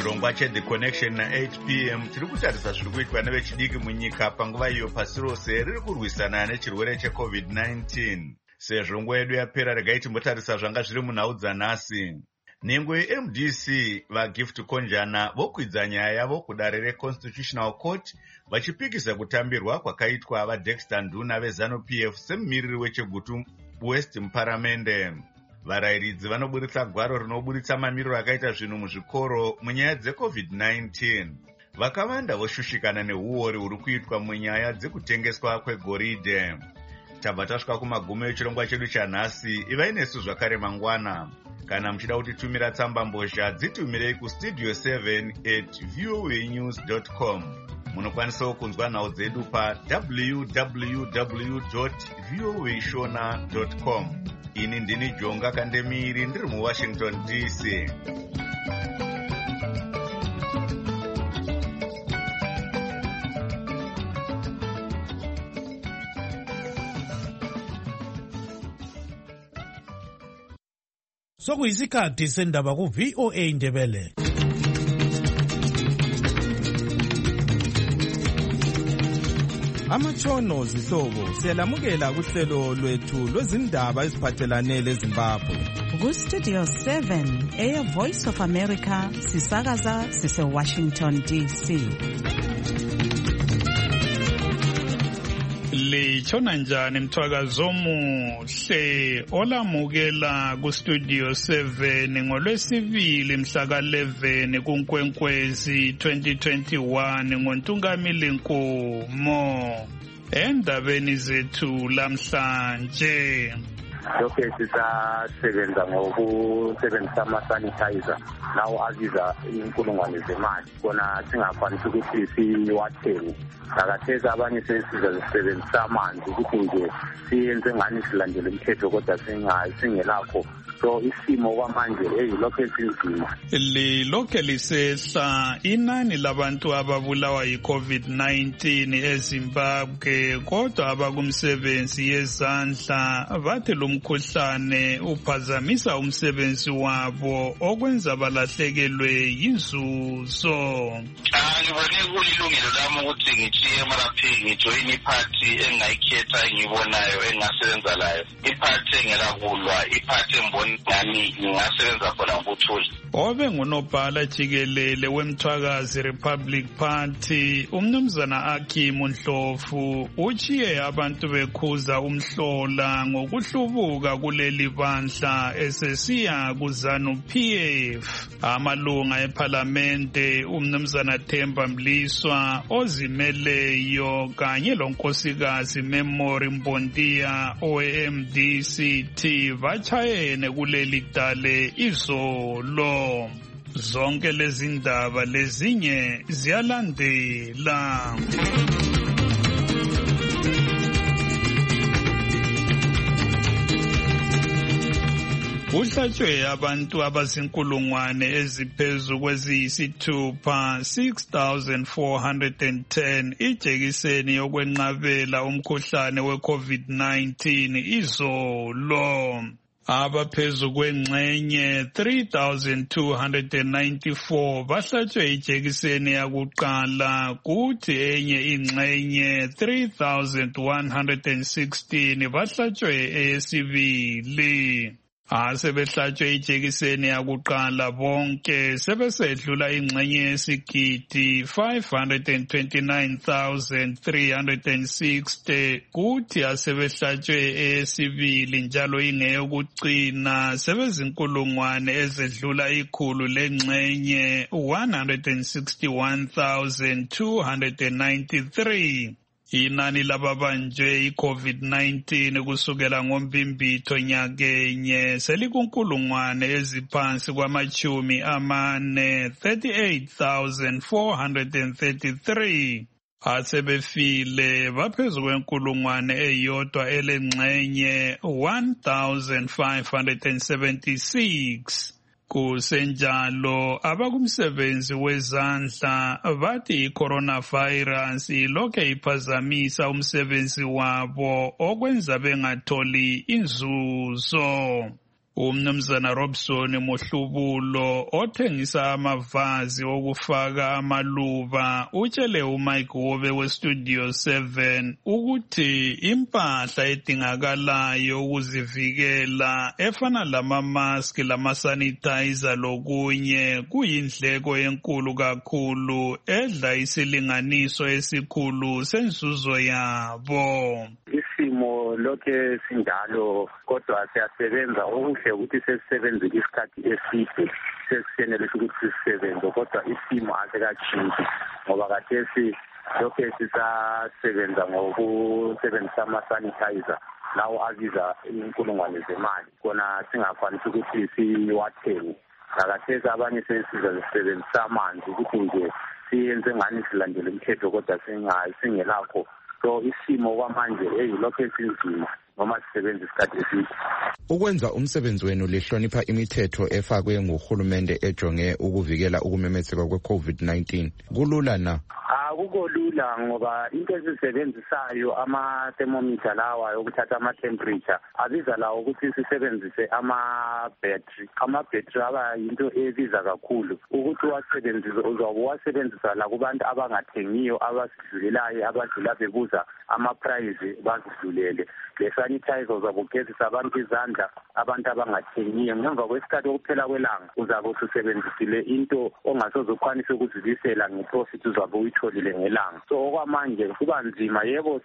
muchirongwa cheThe Connection na8 p.m. tiri kutarisa zviri kuitwa nevechidiki munyika panguva iyo pasi rose riri kurwisana nechirwere cheCovid-19. Sezvo nguva yedu yapera, regai timbotarisa zvanga zviri munhau dzanhasi. Nhengo yeMDC vaGift Konjana vokwidza nyaya yavo kudare reConstitutional Court vachipikisa kutambirwa kwakaitwa vaDexter Nduna veZanu-PF semumiriri weChegutu West muparamende. Varayiridzi vanoburitsa gwaro rinoburitsa mamiriro akaita zvinhu muzvikoro munyaya dzeCovid-19. Vakawanda voshushikana neuori huri kuitwa munyaya dzekutengeswa kwegoridhe. Tabva tasvika kumagumo echirongwa chedu chanhasi. Ivai nesu zvakare mangwana. Kana muchida kutitumira tsamba mbozha, dzitumirei kustudio 7@voanews.com. Munokwanisawo kunzwa nhau dzedu pa www.voashona.com. Ini ndini Jonga Kandemiri ndiri muWashington DC. Sokuyisikhathi sendaba ku-VOA Ndebele. Amatshono zihlobo siyalamukela kuhlelo lwethu lwezindaba eziphathelane leZimbabwe. Ku-Studio 7 Air Voice of America sisakaza sise-Washington DC. Litshona njani mthwakazo omuhle olamukela ku-Studio 7 ngolwesibili mhla ka-11 kuNkwenkwezi 2021 ngoNtungamili Nkomo. Endabeni zethu lamhlanje lokho sisasebenza ngokusebenzisa ama-sanitizer lawo abiza inkulungwane zemali kona singakwanisi ukuthi siwathenge. Ngakathesi abanye sesizazisebenzisa amanzi ukuthi nje siyenze ngani silandele umthetho kodwa singelakho. So isimo kwamanje lokho esinzima. Lokho lisehla inani labantu ababulawa yi-COVID-19 eZimbabwe, kodwa abakumsebenzi yezandla bathi lo mkhuhlane uphazamisa umsebenzi wabo okwenza balahlekelwe yinzuzo. Ngibone kulilungelo lami ukuthi ngichiye emaraphi ngijoyine iphathi engingayikhetha engiyibonayo engasebenza layo. Iphathi engelakulwa, iphathi embona ngani ngingasebenza khona ngokuthula. Obe ngunobhala jikelele weMthwakazi Republic Party umnumzana Akim Ndlovu uchiye abantu bekhuza umhlola ngokuhlubuka kuleli bandla esesiya kuZanu-PF. Amalunga eParlamente umnumzana Themba Mliswa ozimeleyo kanye lonkosikazi Memory Mbondiya owe-MDCT bachayene kuleli dale izolo. Zonke lezi ndaba lezinye ziyalandela. Kuhlatshwe abantu abazinkulungwane eziphezu kweziyisithupha 6,410 ijekiseni yokwenqabela umkhuhlane we-COVID-19 izolo. Abaphezu kwengxenye 3,294 bahlatshwe ijekiseni yakuqala, kuthi enye ingxenye 3,116 bahlatshwe eyesibili. Asebehlatshwe ijekiseni yakuqala bonke sebesedlula ingxenye yesigidi 529,360, kuthi asebehlatshwe eyesibili njalo ingeyokucina sebezinkulungwane ezedlula ikhulu lengxenye 161,293. Inani lababanjwe i-COVID-19 kusukela ngoMbimbitho nyakenye selikunkulungwane eziphansi kwamachumi amane 38,433. Asebefile baphezu kwenkulungwane eyodwa elengxenye 1,576. Kusenjalo abakumsebenzi wezandla bathi i-coronavirus lokhe iphazamisa umsebenzi wabo okwenza bengatholi inzuzo. Umnumzana Robson Mohlubulo othengisa amavazi okufaka amaluba utshele uMike Wobe weStudio 7 ukuthi impahla edingakalayo ukuzivikela efana lama-mask lama-sanitizer lokunye kuyindleko enkulu kakhulu edla isilinganiso esikhulu senzuzo yabo. Isimo lokhe sinjalo kodwa siyasebenza okuhle ukuthi sesisebenze isikhathi eside sesisenelisa ukuthi sisebenze kodwa isimo asikatshintshi ngoba kathesi lokhe sisasebenza ngokusebenzisa ama-sanitizer lawo abiza inkulungwane zemali kona singakwanisi ukuthi siwathenge. Nakathesi abanye sesisebenzisa amanzi ukuthi nje siyenze ngani silandele umthetho kodwa singelakho. So isimo kwamanje lokho esinzima noma sisebenza isikhathi eside. Ukwenza umsebenzi wenu lihlonipha imithetho efakwe nguhulumende ejonge ukuvikela ukumemetheka kwe-COVID-19. Kulula na? Akukho lula ngoba into esisebenzisayo ama-thermometer lawa okuthatha ama-temperature abiza lawo ukuthi sisebenzise ama-battery. Ama-battery aba yinto ebiza kakhulu ukuthi wasebenzise uzobe wasebenzisa la kubantu abangathengiyo abasidlulelayo abadlula bebuza ama-price bazidlulele. Le-sanitizer uzabe ugezisa abantu izandla abantu abangathengiyo ngemva kwesikhathi okuphela kwelanga uzabe ususebenzisile into ongasoze ukwanise ukuzibisela ngeprofit uzabe uyitholile ngelanga. So okwamanje kuba nzima yebo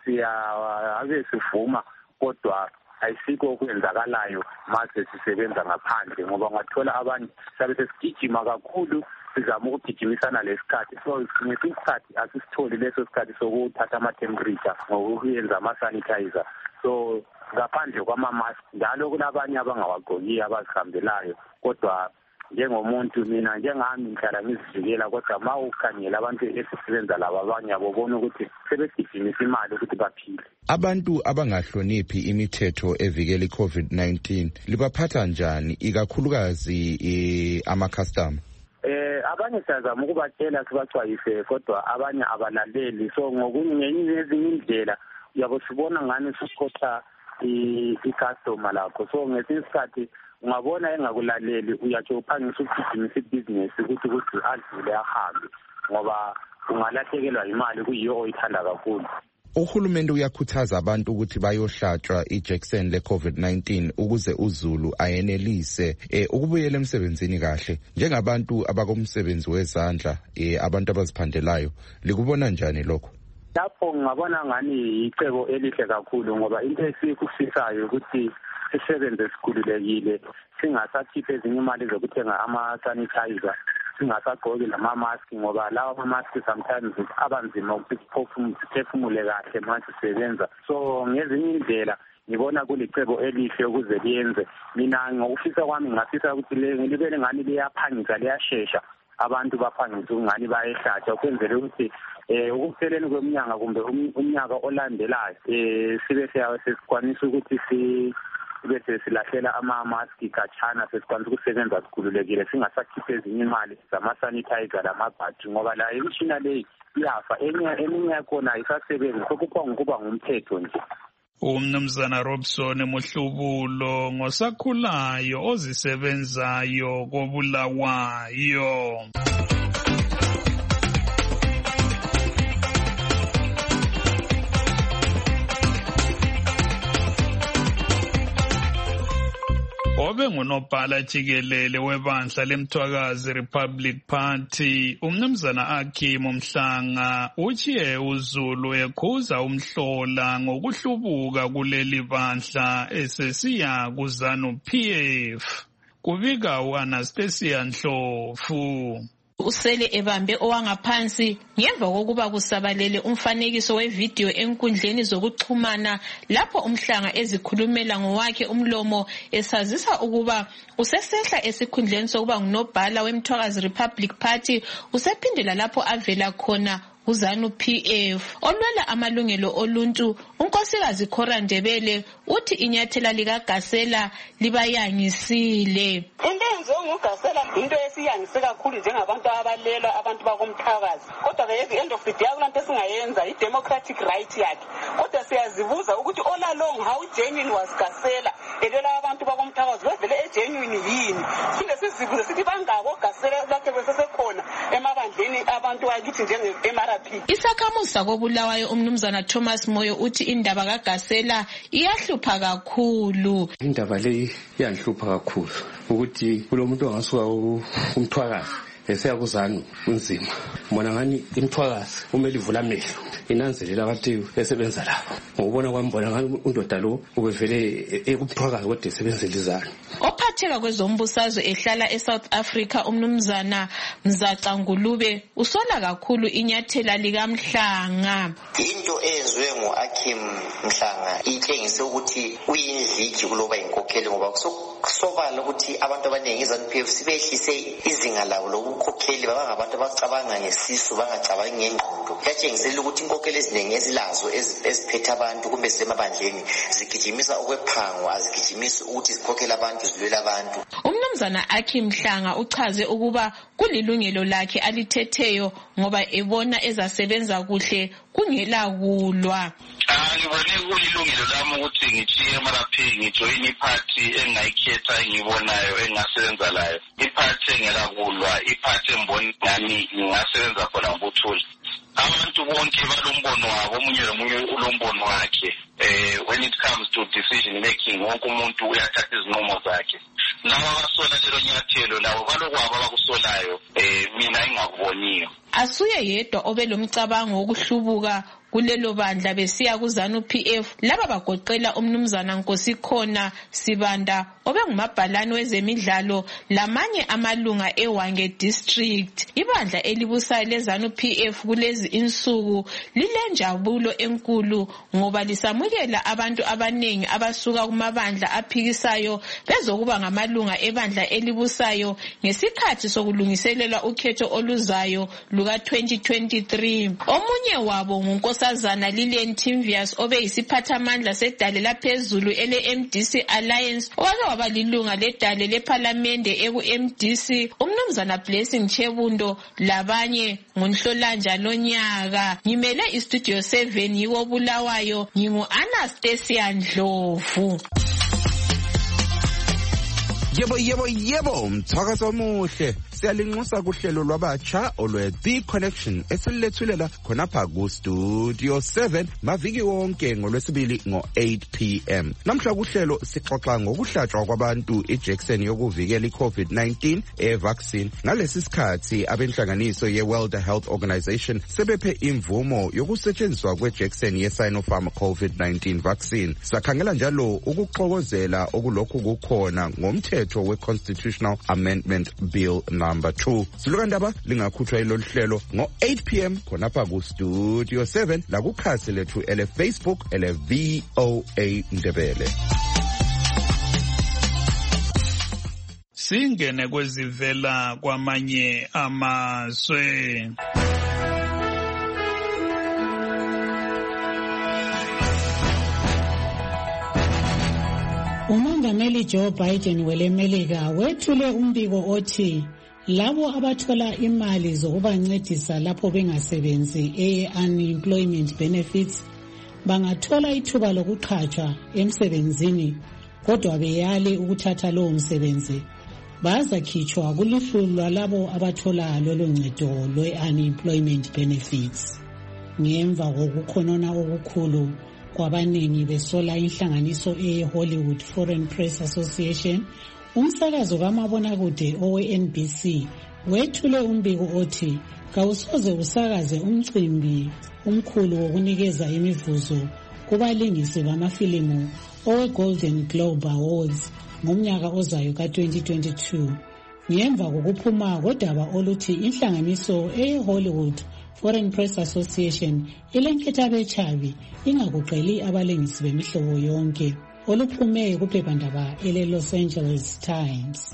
siyabe sivuma kodwa ayisikho okwenzakalayo mase sisebenza ngaphandle ngoba ungathola abanye sabe sesigijima kakhulu sizama ukugijimisana lesikhathi so ngesikhathi asisitholi leso sikhathi sokuthatha ama-temperature ngokuyenza ama-sanitizer. So ngaphandle kwama-mask njalo kulabanye abangawagqokiyo abazihambelayo kodwa njengomuntu mina njengami ngihlala ngizivikela kodwa ma ukhangela abantu esisebenza laba abanye abobona ukuthi sebegijimisa imali ukuthi baphile. Abantu abangahloniphi imithetho evikela i-COVID-19 libaphatha njani ikakhulukazi ama-customer? Abanye siyazama ukubatshela sibacwayise kodwa abanye abalaleli so ngezinye indlela uyabo sibona ngani sikhotha i-customer lakho so ngesinye isikhathi ungabona engakulaleli uyatsho uphangisa ukugijimisa ibhizinesi ukuthi adlule ahambe ngoba ungalahlekelwa imali kuyiyo oyithanda kakhulu. Uhulumende uyakhuthaza abantu ukuthi bayohlatshwa ijekiseni le-COVID-19 ukuze uZulu ayenelise ukubuyela emsebenzini kahle. Njengabantu abakomsebenzi wezandla abantu abaziphandelayo likubona njani lokho? Lapho ngabona ngani icebo elihle kakhulu ngoba into esikufisayo ukuthi sisebenze sikhululekile singasakhiphe ezinye imali zokuthenga ama-sanitizer singasagqoki lama-mask ngoba lawa ama-mask sometimes abanzima ukuthi siphefumule kahle ma sisebenza. So ngezinye indlela ngibona kulicebo elihle ukuze liyenze. Mina ngokufisa kwami ngingafisa ukuthi libe ngani liyaphangisa liyashesha abantu baphangisa ngani bayehlatshwa ukwenzela ukuthi ukupheleni kweminyaka kumbe umnyaka olandelayo sibe sesikwanisa ukuthi sibe silahlela ama-maski khatshana sesikwanisa ukusebenza sikhululekile singasakhiphe ezinye imali zama-sanitizer lamabhatri ngoba la imishina leyi iyafa eminye yakhona ayisasebenzi sokuba ngumthetho nje. Umnumzana Robson Mohlubulo ngosakhulayo ozisebenzayo koBulawayo. Obe ngunobhala jikelele webandla leMthwakazi Republic Party umnumzana Akim Mhlanga utshiye uZulu ekhuza umhlola ngokuhlubuka kuleli bandla esesiya kuZanu PF. Kubika uAnastasia Ndlovu. Usele ebambe owangaphansi ngemva kokuba kusabalele umfanekiso wevideo enkundleni zokuxhumana lapho Umhlanga ezikhulumela ngowakhe umlomo esazisa ukuba usesehla esikhundleni sokuba ngunobhala weMthwakazi Republic Party usephindela lapho avela khona kuZANU-PF. Olwela amalungelo oluntu unkosikazi Cora Ndebele uthi inyathela likaGasela libayangisile. Into enziwe nguGasela into esiyangise kakhulu njengabantu abalela abantu bakomthakazi. Kodwa ke at the end of the day akulanto esingayenza i-democratic right yakhe. Kodwa siyazibuza ukuthi all along how genuine was Gasela elela abantu bakomthakazi bevele egenuine yini. Sinde sizibuze sithi bangako Gasela lakhe besesekhona emabandleni abantu bakithi njenge-MRP. Isakhamuzi sakobulawayo umnumzana Thomas Moyo uthi indaba kaGasela iyahlupha kakhulu. Indaba le iyahlupha kakhulu ukuthi kulomuntu ongasuka umthwakazi eseya kuZANU kunzima. Mbona ngani imthwakazi kumele ivula amehlo inanzelela abantu esebenza lapho. Ngokubona kwami mbona ngani undoda lo ubevele ekumthwakazi kodwa esebenzela iZANU. Ophatheka kwezombusazwe ehlala eSouth Africa umnumzana Mzaca Ngulube usola kakhulu inyathela likaMhlanga. Into ezwe ngoAkim Mhlanga itshengise ukuthi uyindliji kuloba inkokheli ngoba kusobala ukuthi abantu abaningi iZANU-PF sibehlise izinga labo lokukhokheli baba ngabantu abacabanga ngesisu bangacabangi ngengqondo. Yatshengisela ukuthi inkokheli eziningi ezilazo eziphethe abantu kumbe zisemabandleni zigijimisa okwephangwa azigijimisi ukuthi zikhokhele abantu zilwela abantu. Umnumzana Akim Mhlanga uchaze ukuba kulilungelo lakhe alithetheyo ngoba ebona ezasebenza kuhle kungela kulwa. Ngibone kulilungelo lami ukuthi ngithiye eMRP ngijoin iparty engayikhetha engibonayo engasebenza layo. Iparty engela kulwa, iparty embona ngani ngingasebenza khona ngokuthula. Abantu bonke balombono wabo omunye nomunye ulombono wakhe. When it comes to decision making wonke umuntu uyathatha izinqumo zakhe. Laba abasola lelo nyathelo labo balokwabo abakusolayo mina engakuboniyo. Asuye yedwa obelomcabango wokuhlubuka kulelo bandla besiya kuZANU-PF laba bagoqela umnumzana Nkosikhona Sibanda obengumabhalane wezemidlalo lamanye amalunga eWange district. Ibandla elibusayo leZANU-PF kulezi insuku lilenjabulo enkulu ngoba lisamukela abantu abanengi abasuka kumabandla aphikisayo bezokuba ngamalunga ebandla elibusayo ngesikhathi sokulungiselela ukhetho oluzayo luka 2023. Omunye wabo ngunkosazana Lilian Timvius obeyisiphathamandla sedale laphezulu ele-MDC Alliance owake waba lilunga ledale lephalamende eku-MDC umnumzana Blessing Chebundo labanye ngoNhlolanja lonyaka. Ngimele istudio 7 yiwo Bulawayo ngingu-Anastasia Ndlovu. Yebo, mthakazo omuhle. Siyalinxusa kuhlelo lwabatsha olwe-The Connection esillethulela khonapha ku-Studio 7 maviki wonke ngolwesibili ngo-8 p.m. Namhla kuhlelo sixoxa ngokuhlatshwa kwabantu ijekiseni yokuvikela i-COVID-19 vaccine. Ngalesi sikhathi abenhlanganiso ye-World Health Organization sebephe imvumo yokusetshenziswa kwejekiseni ye-Sinopharm COVID-19 vaccine. Sakhangela njalo ukuxokozela okulokhu kukhona ngomthetho we-Constitutional Amendment Bill Number 2. Silukandaba lingakhutshwa ilolu hlelo ngo-8 p.m. khonapha ku-Studio 7 lakukhasi lethu ele-Facebook ele-VOA Ndebele. Singene kwezivela kwamanye amazwe. Umongameli Joe Biden welemelika wethule umbiko othi labo abathola imali zokubancedisa lapho bengasebenzi unemployment benefits bangathola ithuba lokuqhatshwa emsebenzini kodwa beyale ukuthatha lowo msebenzi bazakhitshwa kuluhlu lwalabo abathola lolo ncedo lwe-unemployment benefits. Ngemva kokukhonona okukhulu kwabaningi besola inhlanganiso eHollywood Foreign Press Association, umsakazo kamabonakude owe-NBC wethule umbiko othi kawusoze usakaze umcimbi umkhulu wokunikeza imivuzo kubalingisi bamafilimu owe-Golden Globe Awards ngomnyaka ozayo ka-2022 ngemva kokuphuma kodaba oluthi inhlanganiso eHollywood Foreign Press Association ilenketha bechabi ingakuqeli abalingisi bemihlobo yonke oluphume kuphephandaba ele-Los Angeles Times.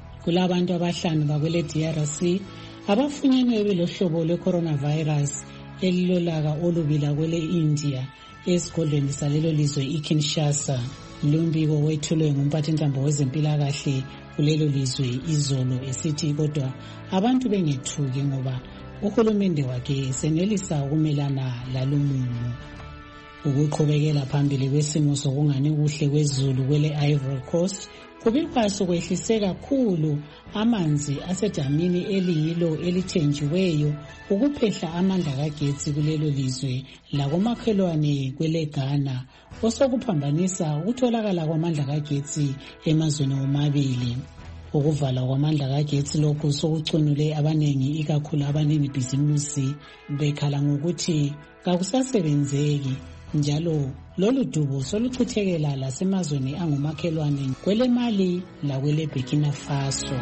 Kulabantu abahlanu bakwele DRC abafunyenwe belohlobo lwe-coronavirus elilolaka olubila kwele India esigodlweni salelo lizwe iKinshasa. Lumbiko wethulwe ngumphathintambo wezempilakahle kulelo lizwe izolo esithi kodwa abantu bengethuki ngoba uhulumende wakhe senelisa ukumelana lalumumo. Ukuqhubekela phambili kwesimo sokungani kuhle kwezulu kwele Ivory Coast kubikwa sokwehlise kakhulu amanzi asedamini eliyilo elithenjiweyo ukuphehla amandla kagetsi kulelo lizwe lakomakhelwane kwele Ghana osokuphambanisa ukutholakala kwamandla kagetsi emazweni omabili. Ukuvala kwamandla kagetsi lokhu sokucunule abanengi ikakhulu abanenibhizimusi bekhala ngokuthi kakusasebenzeki njalo lolu dubo soluchithekela lasemazweni angumakhelwane kwele Mali lakwele Burkina Faso.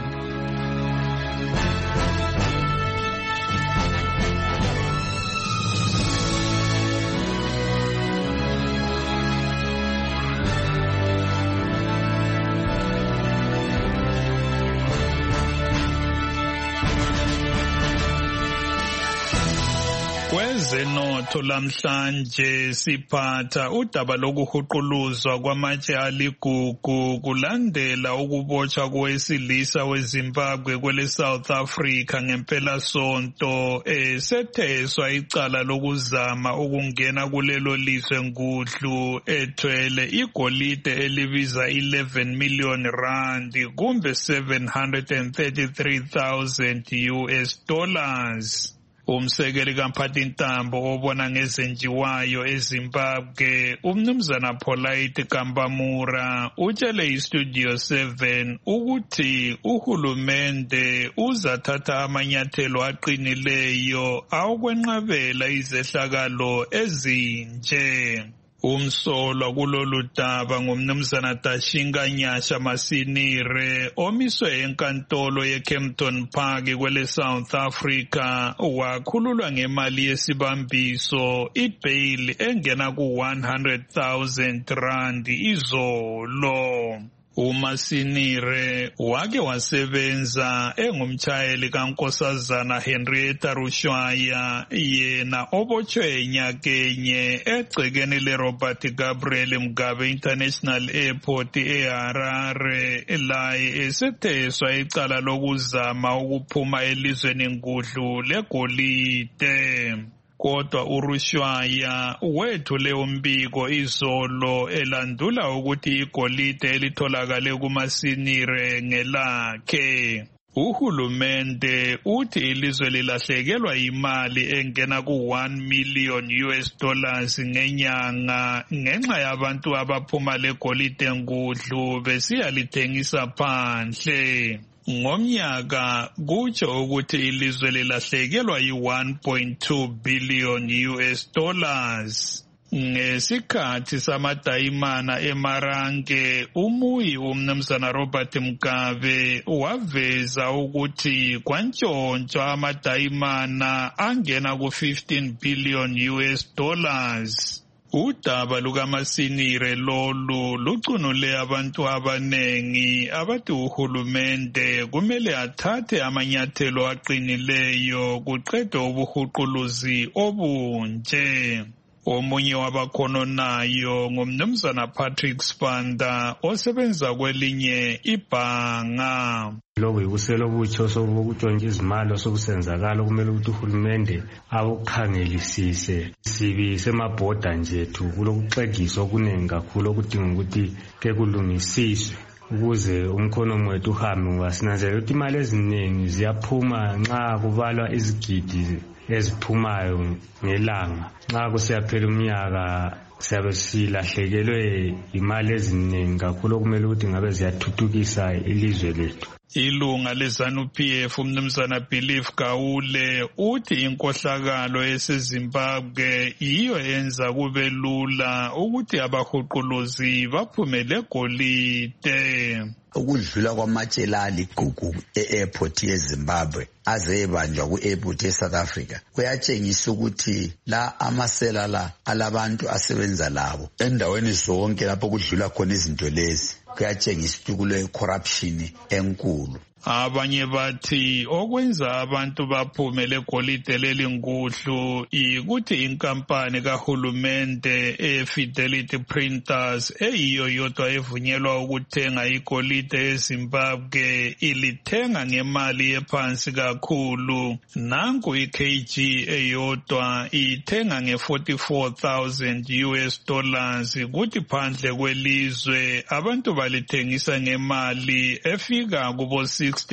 Kwezenotho lamhlanje siphatha udaba lokuhuquluzwa kwamatshe aligugu kulandela ukubotshwa kowesilisa weZimbabwe kwele South Africa ngempela sonto esetheswa icala lokuzama ukungena kulelo lizwe ngudlu ethwele igolide elibiza 11 million rand kumbe 733,000 US dollars. Umsekeli kamphathintambo obona ngezenjiwayo eZimbabwe umnumzana Polite Kambamura utshele iStudio 7 ukuthi uhulumende uzathatha amanyathelo aqinileyo awokwenqabela izehlakalo ezinje. Umsolwa kulolu daba ngumnumzana Tashinga Nyasha Masinire omiswe enkantolo yeKempton Park kwele South Africa wakhululwa ngemali yesibambiso ibail engena ku100,000 rand izolo. uMasinire wake wasebenza engumtshayeli kaNkosazana Henrietta Rushwaya yena obotshwe nyakenye egcekeni leRobert Gabriel Mugabe International Airport eHarare laye esetheswa icala lokuzama ukuphuma elizweni ngudlu legolide. Kodwa uRushwaya wethule umbiko izolo elandula ukuthi igolide elitholakale kuMasinire ngelakhe. Uhulumende uthi ilizwe lilahlekelwa imali engena ku1 million US dollars ngenyanga ngenxa yabantu abaphuma legolide ngudlu besiyalithengisa phandle. Ngomnyaka kutsho ukuthi ilizwe lilahlekelwa yi1.2 billion US dollars. Ngesikhathi samadayimana eMarange umuyi umnumzana Robert Mugabe waveza ukuthi kwantshontshwa amadayimana angena ku15 billion US dollars. Udaba lukaMasinire lolu lucunule abantu abanengi abathi uhulumende kumele athathe amanyathelo aqinileyo kuqedwe ubuhuquluzi obunje. Omunye wabakhononayo ngumnumzana Patrick Spanda osebenza kwelinye ibhanga. Lobu yibuselo obutsho sokuntshontsha izimali sokusenzakala kumele ukuthi uhulumende abukhangelisise. Sibi semabhoda njethu kulokuxegiswa okuningi kakhulu okudinga ukuthi ke kulungisiswe ukuze umkhono wethu uhambe ngoba sinanzelela ukuthi imali eziningi ziyaphuma nxa kubalwa izigidi eziphumayo ngelanga. Nxa kusiyaphela umnyaka siyabe silahlekelwe imali eziningi kakhulu okumele ukuthi ngabe ziyathuthukisa ilizwe lethu. Ilunga leZANU-PF umnumzana Believe Gawule uthi inkohlakalo eseZimbabwe yiyo enza kube lula ukuthi abahuquluzi baphume legolide. Ukudlula kwamatshela aligugu e-airport yeZimbabwe azebanjwa ku-airport eSouth Africa kuyatshengisa ukuthi la amasela la alabantu asebenza labo endaweni zonke lapho kudlula khona izinto lezi. Kuyatshengisa ukuthi kule corruption enkulu. Abanye bathi okwenza abantu baphumele golide lelinguhlu ikuthi inkampani kahulumende eFidelity Printers eyiyo yodwa evunyelwa ukuthenga igolide eZimbabwe ilithenga ngemali ephansi kakhulu. Nanku iKG eyodwa ithenga nge$44,000 kuthi phandle kwelizwe abantu balithengisa ngemali efika kubo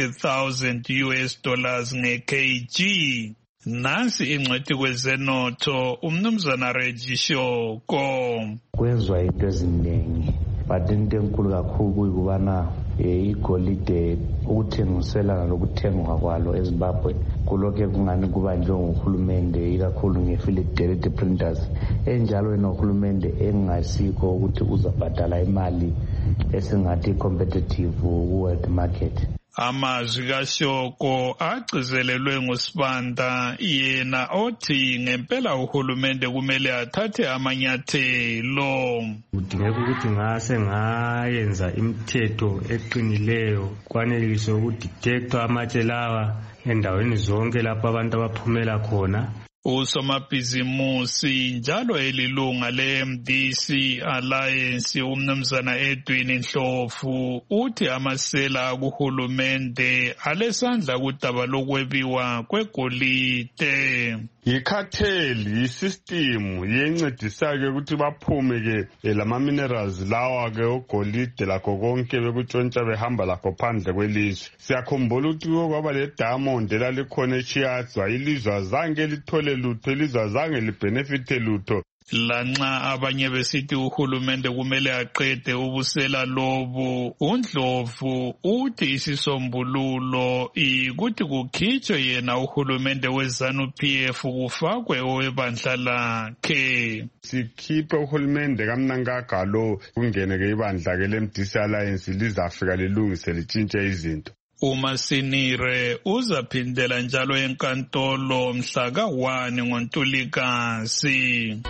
$60,000 nge-kg. Nansi ingcwethi kwezenotho umnumzana Regishoko. Kwenzwa into eziningi but into enkulu kakhulu kuyikubana igolide ukuthengiselana lokuthengwa kwalo eZimbabwe kulokhe kungani kuba njengohulumende ikakhulu ngeFidelity Printers enjalo enohulumende engasikho ukuthi uzabhadala imali esingathi competitive ku-world market. Amazwi kaShoko agcizelelwe nguSibanda yena othi ngempela uhulumende kumele athathe amanyathelo. Kudingeka ukuthi ngase ngayenza imithetho eqinileyo kwanelise ukudetecta amatshe lawa endaweni zonke lapho abantu abaphumela khona. Usomabhizimusi njalo elilunga le-MDC Alliance umnumzana Edwin Ndlovu uthi amasela akuhulumende alesandla kudaba lokwebiwa kwegolide. Yikhatheli yisystem yencedisayo ukuthi baphume ke lama minerals lawa ke ogolide lakho konke bekutshontsha behamba lakho phandle kwelizwe. Siyakhumbula ukuthi kwaba le diamond elalikhona eChiadzwa ilizwe azange lithole lutho, ilizwe azange libenefite lutho. Lanxa abanye besithi uhulumende kumele aqede ubusela lobu, uNdlovu uthi isisombululo ikuthi kukhitshwe yena uhulumende weZANU-PF kufakwe owebandla lakhe. Sikhiphe uhulumende kaMnangagwa lo kungene ke ibandla ke le-MDC Alliance lizafika lilungise litshintshe izinto. uMasinire uzaphindela njalo enkantolo mhla ka-1 ngoNtulikazi.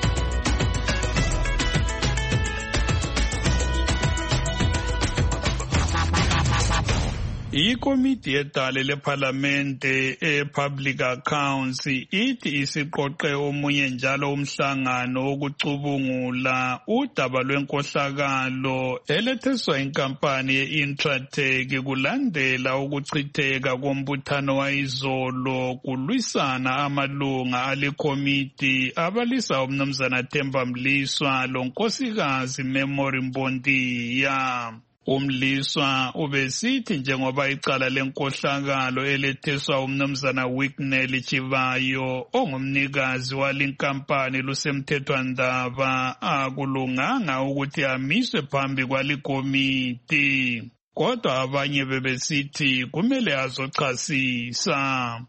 Ikomiti yedale lephalamende e-Public Accounts ithi isiqoqe omunye njalo umhlangano wokucubungula udaba lwenkohlakalo eletheswa inkampani ye-Intratech kulandela ukuchitheka kombuthano wayizolo kulwisana amalunga alikomiti abalisa umnumzana Themba Mliswa lonkosikazi Memory Mbondiya. Umliswa ubesithi njengoba icala lenkohlakalo eletheswa umnumzana Wicknell Chivayo ongumnikazi walinkampani lusemthethwandaba akulunganga ukuthi amiswe phambi kwalikomiti. Kodwa abanye bebesithi kumele azochasisa.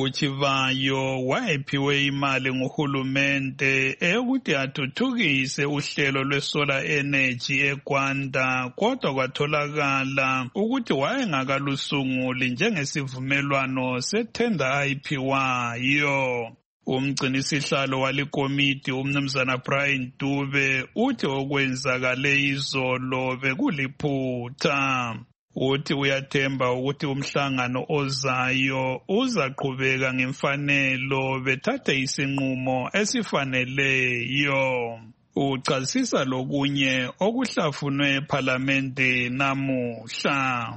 uChivayo wayephiwe imali nguhulumende ukuthi athuthukise uhlelo lwesolar energy eGwanda, kodwa kwatholakala ukuthi wayengakalusunguli njengesivumelwano sethenda ayiphiwayo. Umgcinisihlalo walikomiti umnumzana Brian Dube uthi okwenzakale izolo bekuliphutha. Uthi uyathemba ukuthi umhlangano ozayo uzaqhubeka ngemfanelo bethathe isinqumo esifaneleyo. Uchasisa lokunye okuhlafunwe ePhalamende namuhla.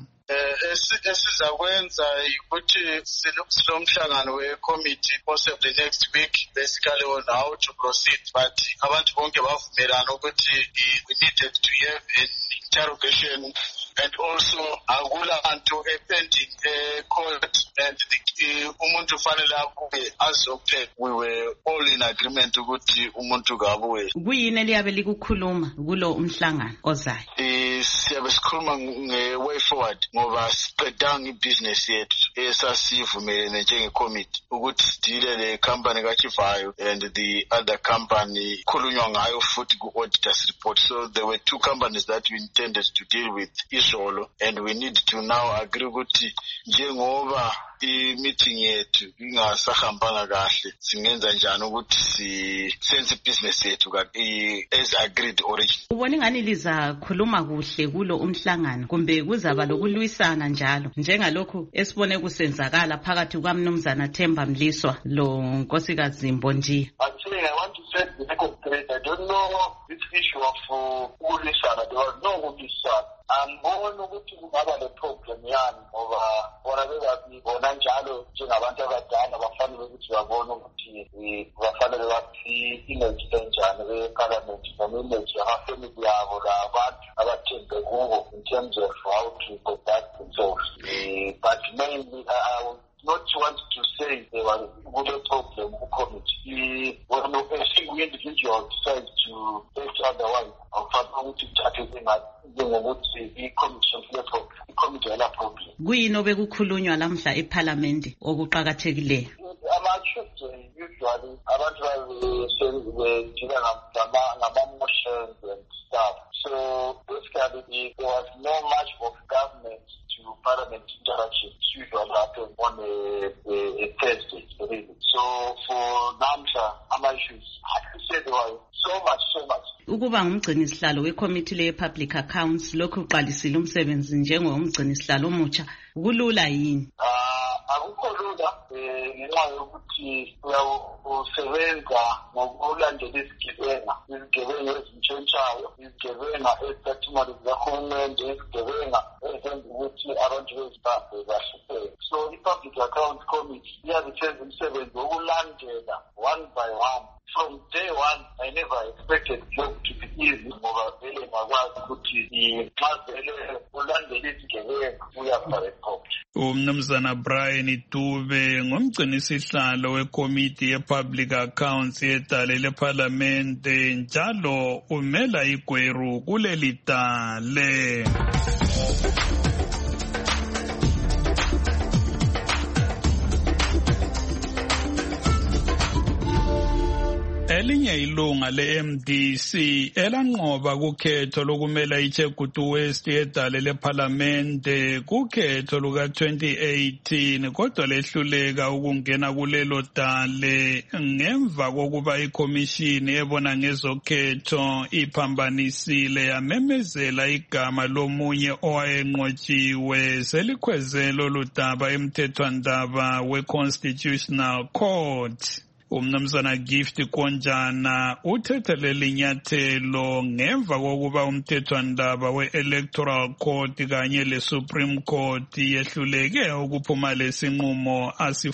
Esizakwenza ukuthi silomhlangano we-committee possibly next week basically on how to proceed, but abantu bonke bavumelana ukuthi we needed to have an interrogation and also akulanto pending court and umuntu ufanele abuye azophe. We were all in agreement ukuthi umuntu kabuye. Kuyini eliyabe likukhuluma kulo umhlangano ozayo? Siyabe sikhuluma nge-way forward ngoba siqedanga ibhizinesi yethu esasivumelene njenge-committee ukuthi sidile le company kaChivayo and the other company khulunywa ngayo futhi ku-auditors report. So there were two companies that we intended to deal with izolo, and we need to now agree ukuthi njengoba i-meeting yethu ingasahambanga kahle singenza njani ukuthi senze business yethu as agreed origin. Ubona ingani lizakhuluma kuhle kulo umhlangano kumbe kuzaba lokulwisana njalo njengalokhu esibone kusenzakala phakathi kwaMnumzana Themba Mliswa lo Nkosikazi Mbonjiya? Actually, I want to say the record straight. I don't know this issue of ukulwisana. There was no ukulwisana. Angibona ukuthi kungaba le problem yani ngoba bona bebabona njalo njengabantu abadala bafanele ukuthi babone ukuthi bafanele bathi image enjani be-parliament noma image yamafamily yabo labantu abathembe kubo in terms of how to conduct themselves. But mainly I would not want to say there was a problem who committee. When a single individual decides to act otherwise, kuyini obekukhulunywa lamhla eParliament okuqhakathekileyo? Usually abantu bedila ngama-motions and stuff. So basically there was not much of government to Parliament interaction. It usually happens on a Thursday, really. So for NAMSA, issues, I have to say there was so much. Ukuba ngumgcinisihlalo weCommittee le-Public Accounts lokhu uqalisile umsebenzi njengomgcinisihlalo omutsha kulula yini? Akukho lula ngenxa yokuthi usebenza ngokulandela izigebenga ezintshontshayo, izigebenga ezithathimali zikahulumende, izigebenga ezenza ukuthi abantu bezimbabwe bahlupheke. So i-Public Accounts Committee iyazithenza umsebenzi wokulandela one by one. From day one, I never expected job to be easy ngoba vele ngakwazi ukuthi xa vele ulandela izigebenga uyapha report. Umnumzana Brian Dube ngumgcinisihlalo weCommittee ye-Public Accounts yedale leParliament njalo umela igweru kuleli dale. Elinye ilunga le-MDC elanqoba kukhetho lokumela iChegutu West yedale leParliamente kukhetho luka-2018 kodwa lehluleka ukungena kulelo dale ngemva kokuba ikhomishini ebona ngezokhetho iphambanisile yamemezela igama lomunye owayenqotshiwe selikhwezelo ludaba emthethwandaba we-Constitutional Court. Umnumzana Gift Konjana uthethelele inyathelo ngemva kokuba umthethwandaba we-Electoral Court kanye le-Supreme Court yehluleke ukuphuma lesinqumo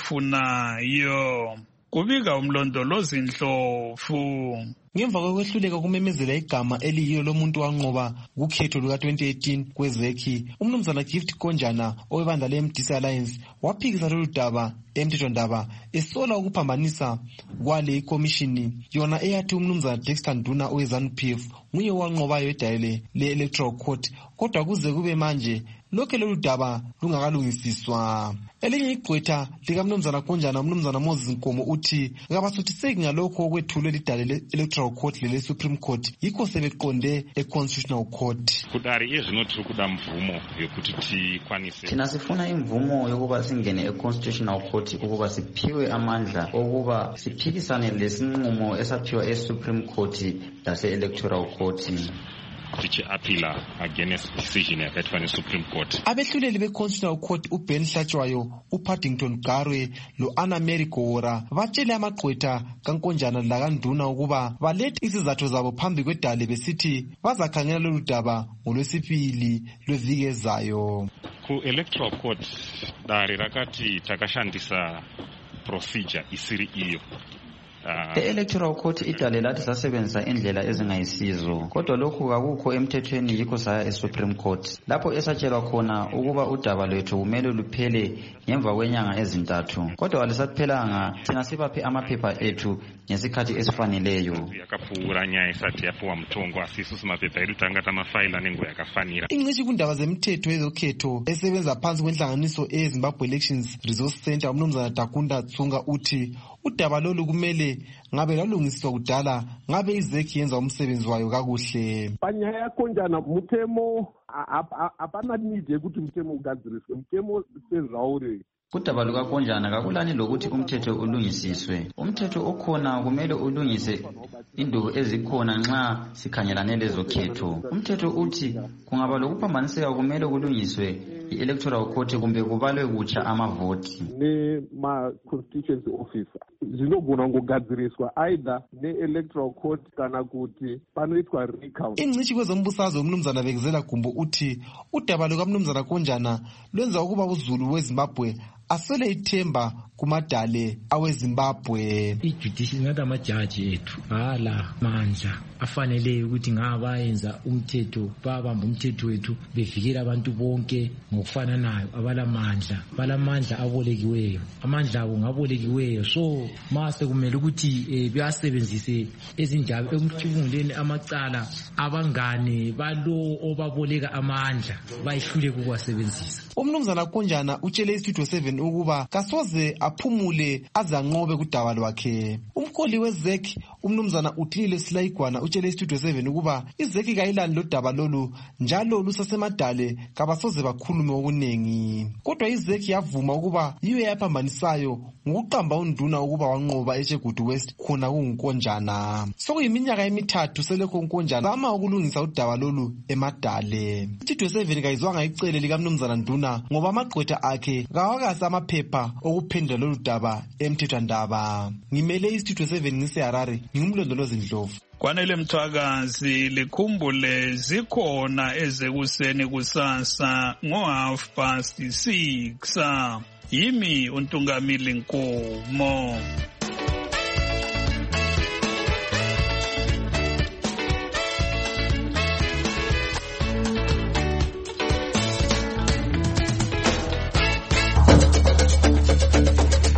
asifunayo. Kubika umlondolozi Ndlovu. Ngemva kokwehluleka kumemezela igama eliyiyo lomuntu wanqoba kukhetho luka-2018 kwezekhi, umnumzana Gift Konjana owebandla le-MDC Alliance waphikisa lolu daba emthethwandaba esola ukuphambanisa kwale ikomishini yona eyathi umnumzana Dexter Nduna owe-ZANU-PF nguye wanqobayo edale le-Electoral Court, kodwa kuze kube manje lokho lolu daba lungakalungisiswa. Elinye igqwetha likamnumzana Konjana, umnumzana Moses Nkomo uthi kabasuthiseki ngalokho okwethulwe lidale le-Electoral Court lele-Supreme Court yikho sebeqonde e-Constitutional Court. Kudari ezvinoti kuda mvumo yokuti tikwanise. Thina sifuna imvumo yokuba singene e-Constitutional Court ukuba siphiwe amandla okuba siphikisane lesinqumo esaphiwa e-Supreme Court lase-Electoral Court. Tichi-appeala against decision yakathwa ne-Supreme Court. Abehluleli be-Constitutional Court uBen Hlatshwayo, uPaddington Garwe lo-Anna Mary Gora batshele amagqwetha kaNkonjana lakanduna ukuba balethe isizathu zabo phambi kwedale besithi bazakhangela lolu daba ngolwesibili lweviki ezayo. Ku-Electoral Court dari rakati takashandisa procedure isiri iyo. E-Electoral Court idale lathi sasebenzisa indlela ezingayisizo, kodwa lokhu kakukho emthethweni yikho saya e-Supreme Court lapho esatshelwa khona ukuba udaba lwethu kumele luphele ngemva kwenyanga ezintathu, kodwa walisaphelanga. Thina sibaphe amaphepha ethu ngesikhathi esifaneleyo. Yakapfuura nyaya isati yapuwa mthongo asisusa maphepha edu tangata mafayila nenguwa yakafanira. Ingcishi kundaba zemthetho yezokhetho esebenza phansi kwenhlanganiso e-Zimbabwe Elections Resource Center, umnumzana Takunda Tsunga uthi udaba lolu kumele ngabe lalungiswa kudala ngabe izekhi yenza umsebenzi wayo kakuhle. Panyaya yaKonjana mutemo apana need yekuti mutemo ugadziriswe. Mutemo says already Kudaba lukaKonjana kakulani lokuthi umthetho ulungisiswe. Umthetho okhona kumele ulungise induku ezikhona nxa sikhangelane lezo khetho. Umthetho uthi kungaba lokuphambaniseka kumele kulungiswe i-electoral court kumbe kubalwe kutsha amavoti. Ne-ma-constituency officer zvinogona kugadziriswa either ne-electoral court kana kuti panoitwa recount. Ingcitshi kwezombusazwe umnumzana Bekezela Gumbo uthi udaba lukamnumzana Konjana lwenza ukuba uZulu weZimbabwe asele ithemba kumadale aweZimbabwe. Ijudicial ngathi amajaji ethu hala manja afanele ukuthi ngabayenza umthetho babamba umthetho wethu bevikela abantu bonke ngokufananayo abalamandla abolekiweyo, amandla abo ngabolekiweyo. So mase kumele ukuthi bayasebenzise ezinjalo ekucubunguleni amacala abangane balo obaboleka amandla bayihlule kuwasebenzisa. Umnumzana Konjana utshele iStudio 7 ukuba kasoze aphumule azanqobe kudaba lwakhe. Umkholi weZEC umnumzana Uthile Silayigwana utshele iStudio 7 ukuba iZEC kayilani lodaba lolu njalo lusasemadale kabasoze bakhulume okunengi. Kodwa iZEC yavuma ukuba yiyo yaphambanisayo ngokuqamba unduna ukuba wanqoba eChegutu West khona kunguKonjana. Sokuyiminyaka emithathu selekho uNkonjana ama ukulungisa udaba lolu emadale. iStudio 7 kayizwanga icele likamnumzana Nduna ngoba amagqwetha akhe kawakasi amaphepha okuphendula lolu daba emthethwandaba. Ngimele iStudio 7 ngiseHarare, ngingumlondolozi Ndlovu. Kwanele Mthwakazi likhumbule zikhona ezekuseni kusasa ngo6:30. Yimi uNtungamili Nkomo.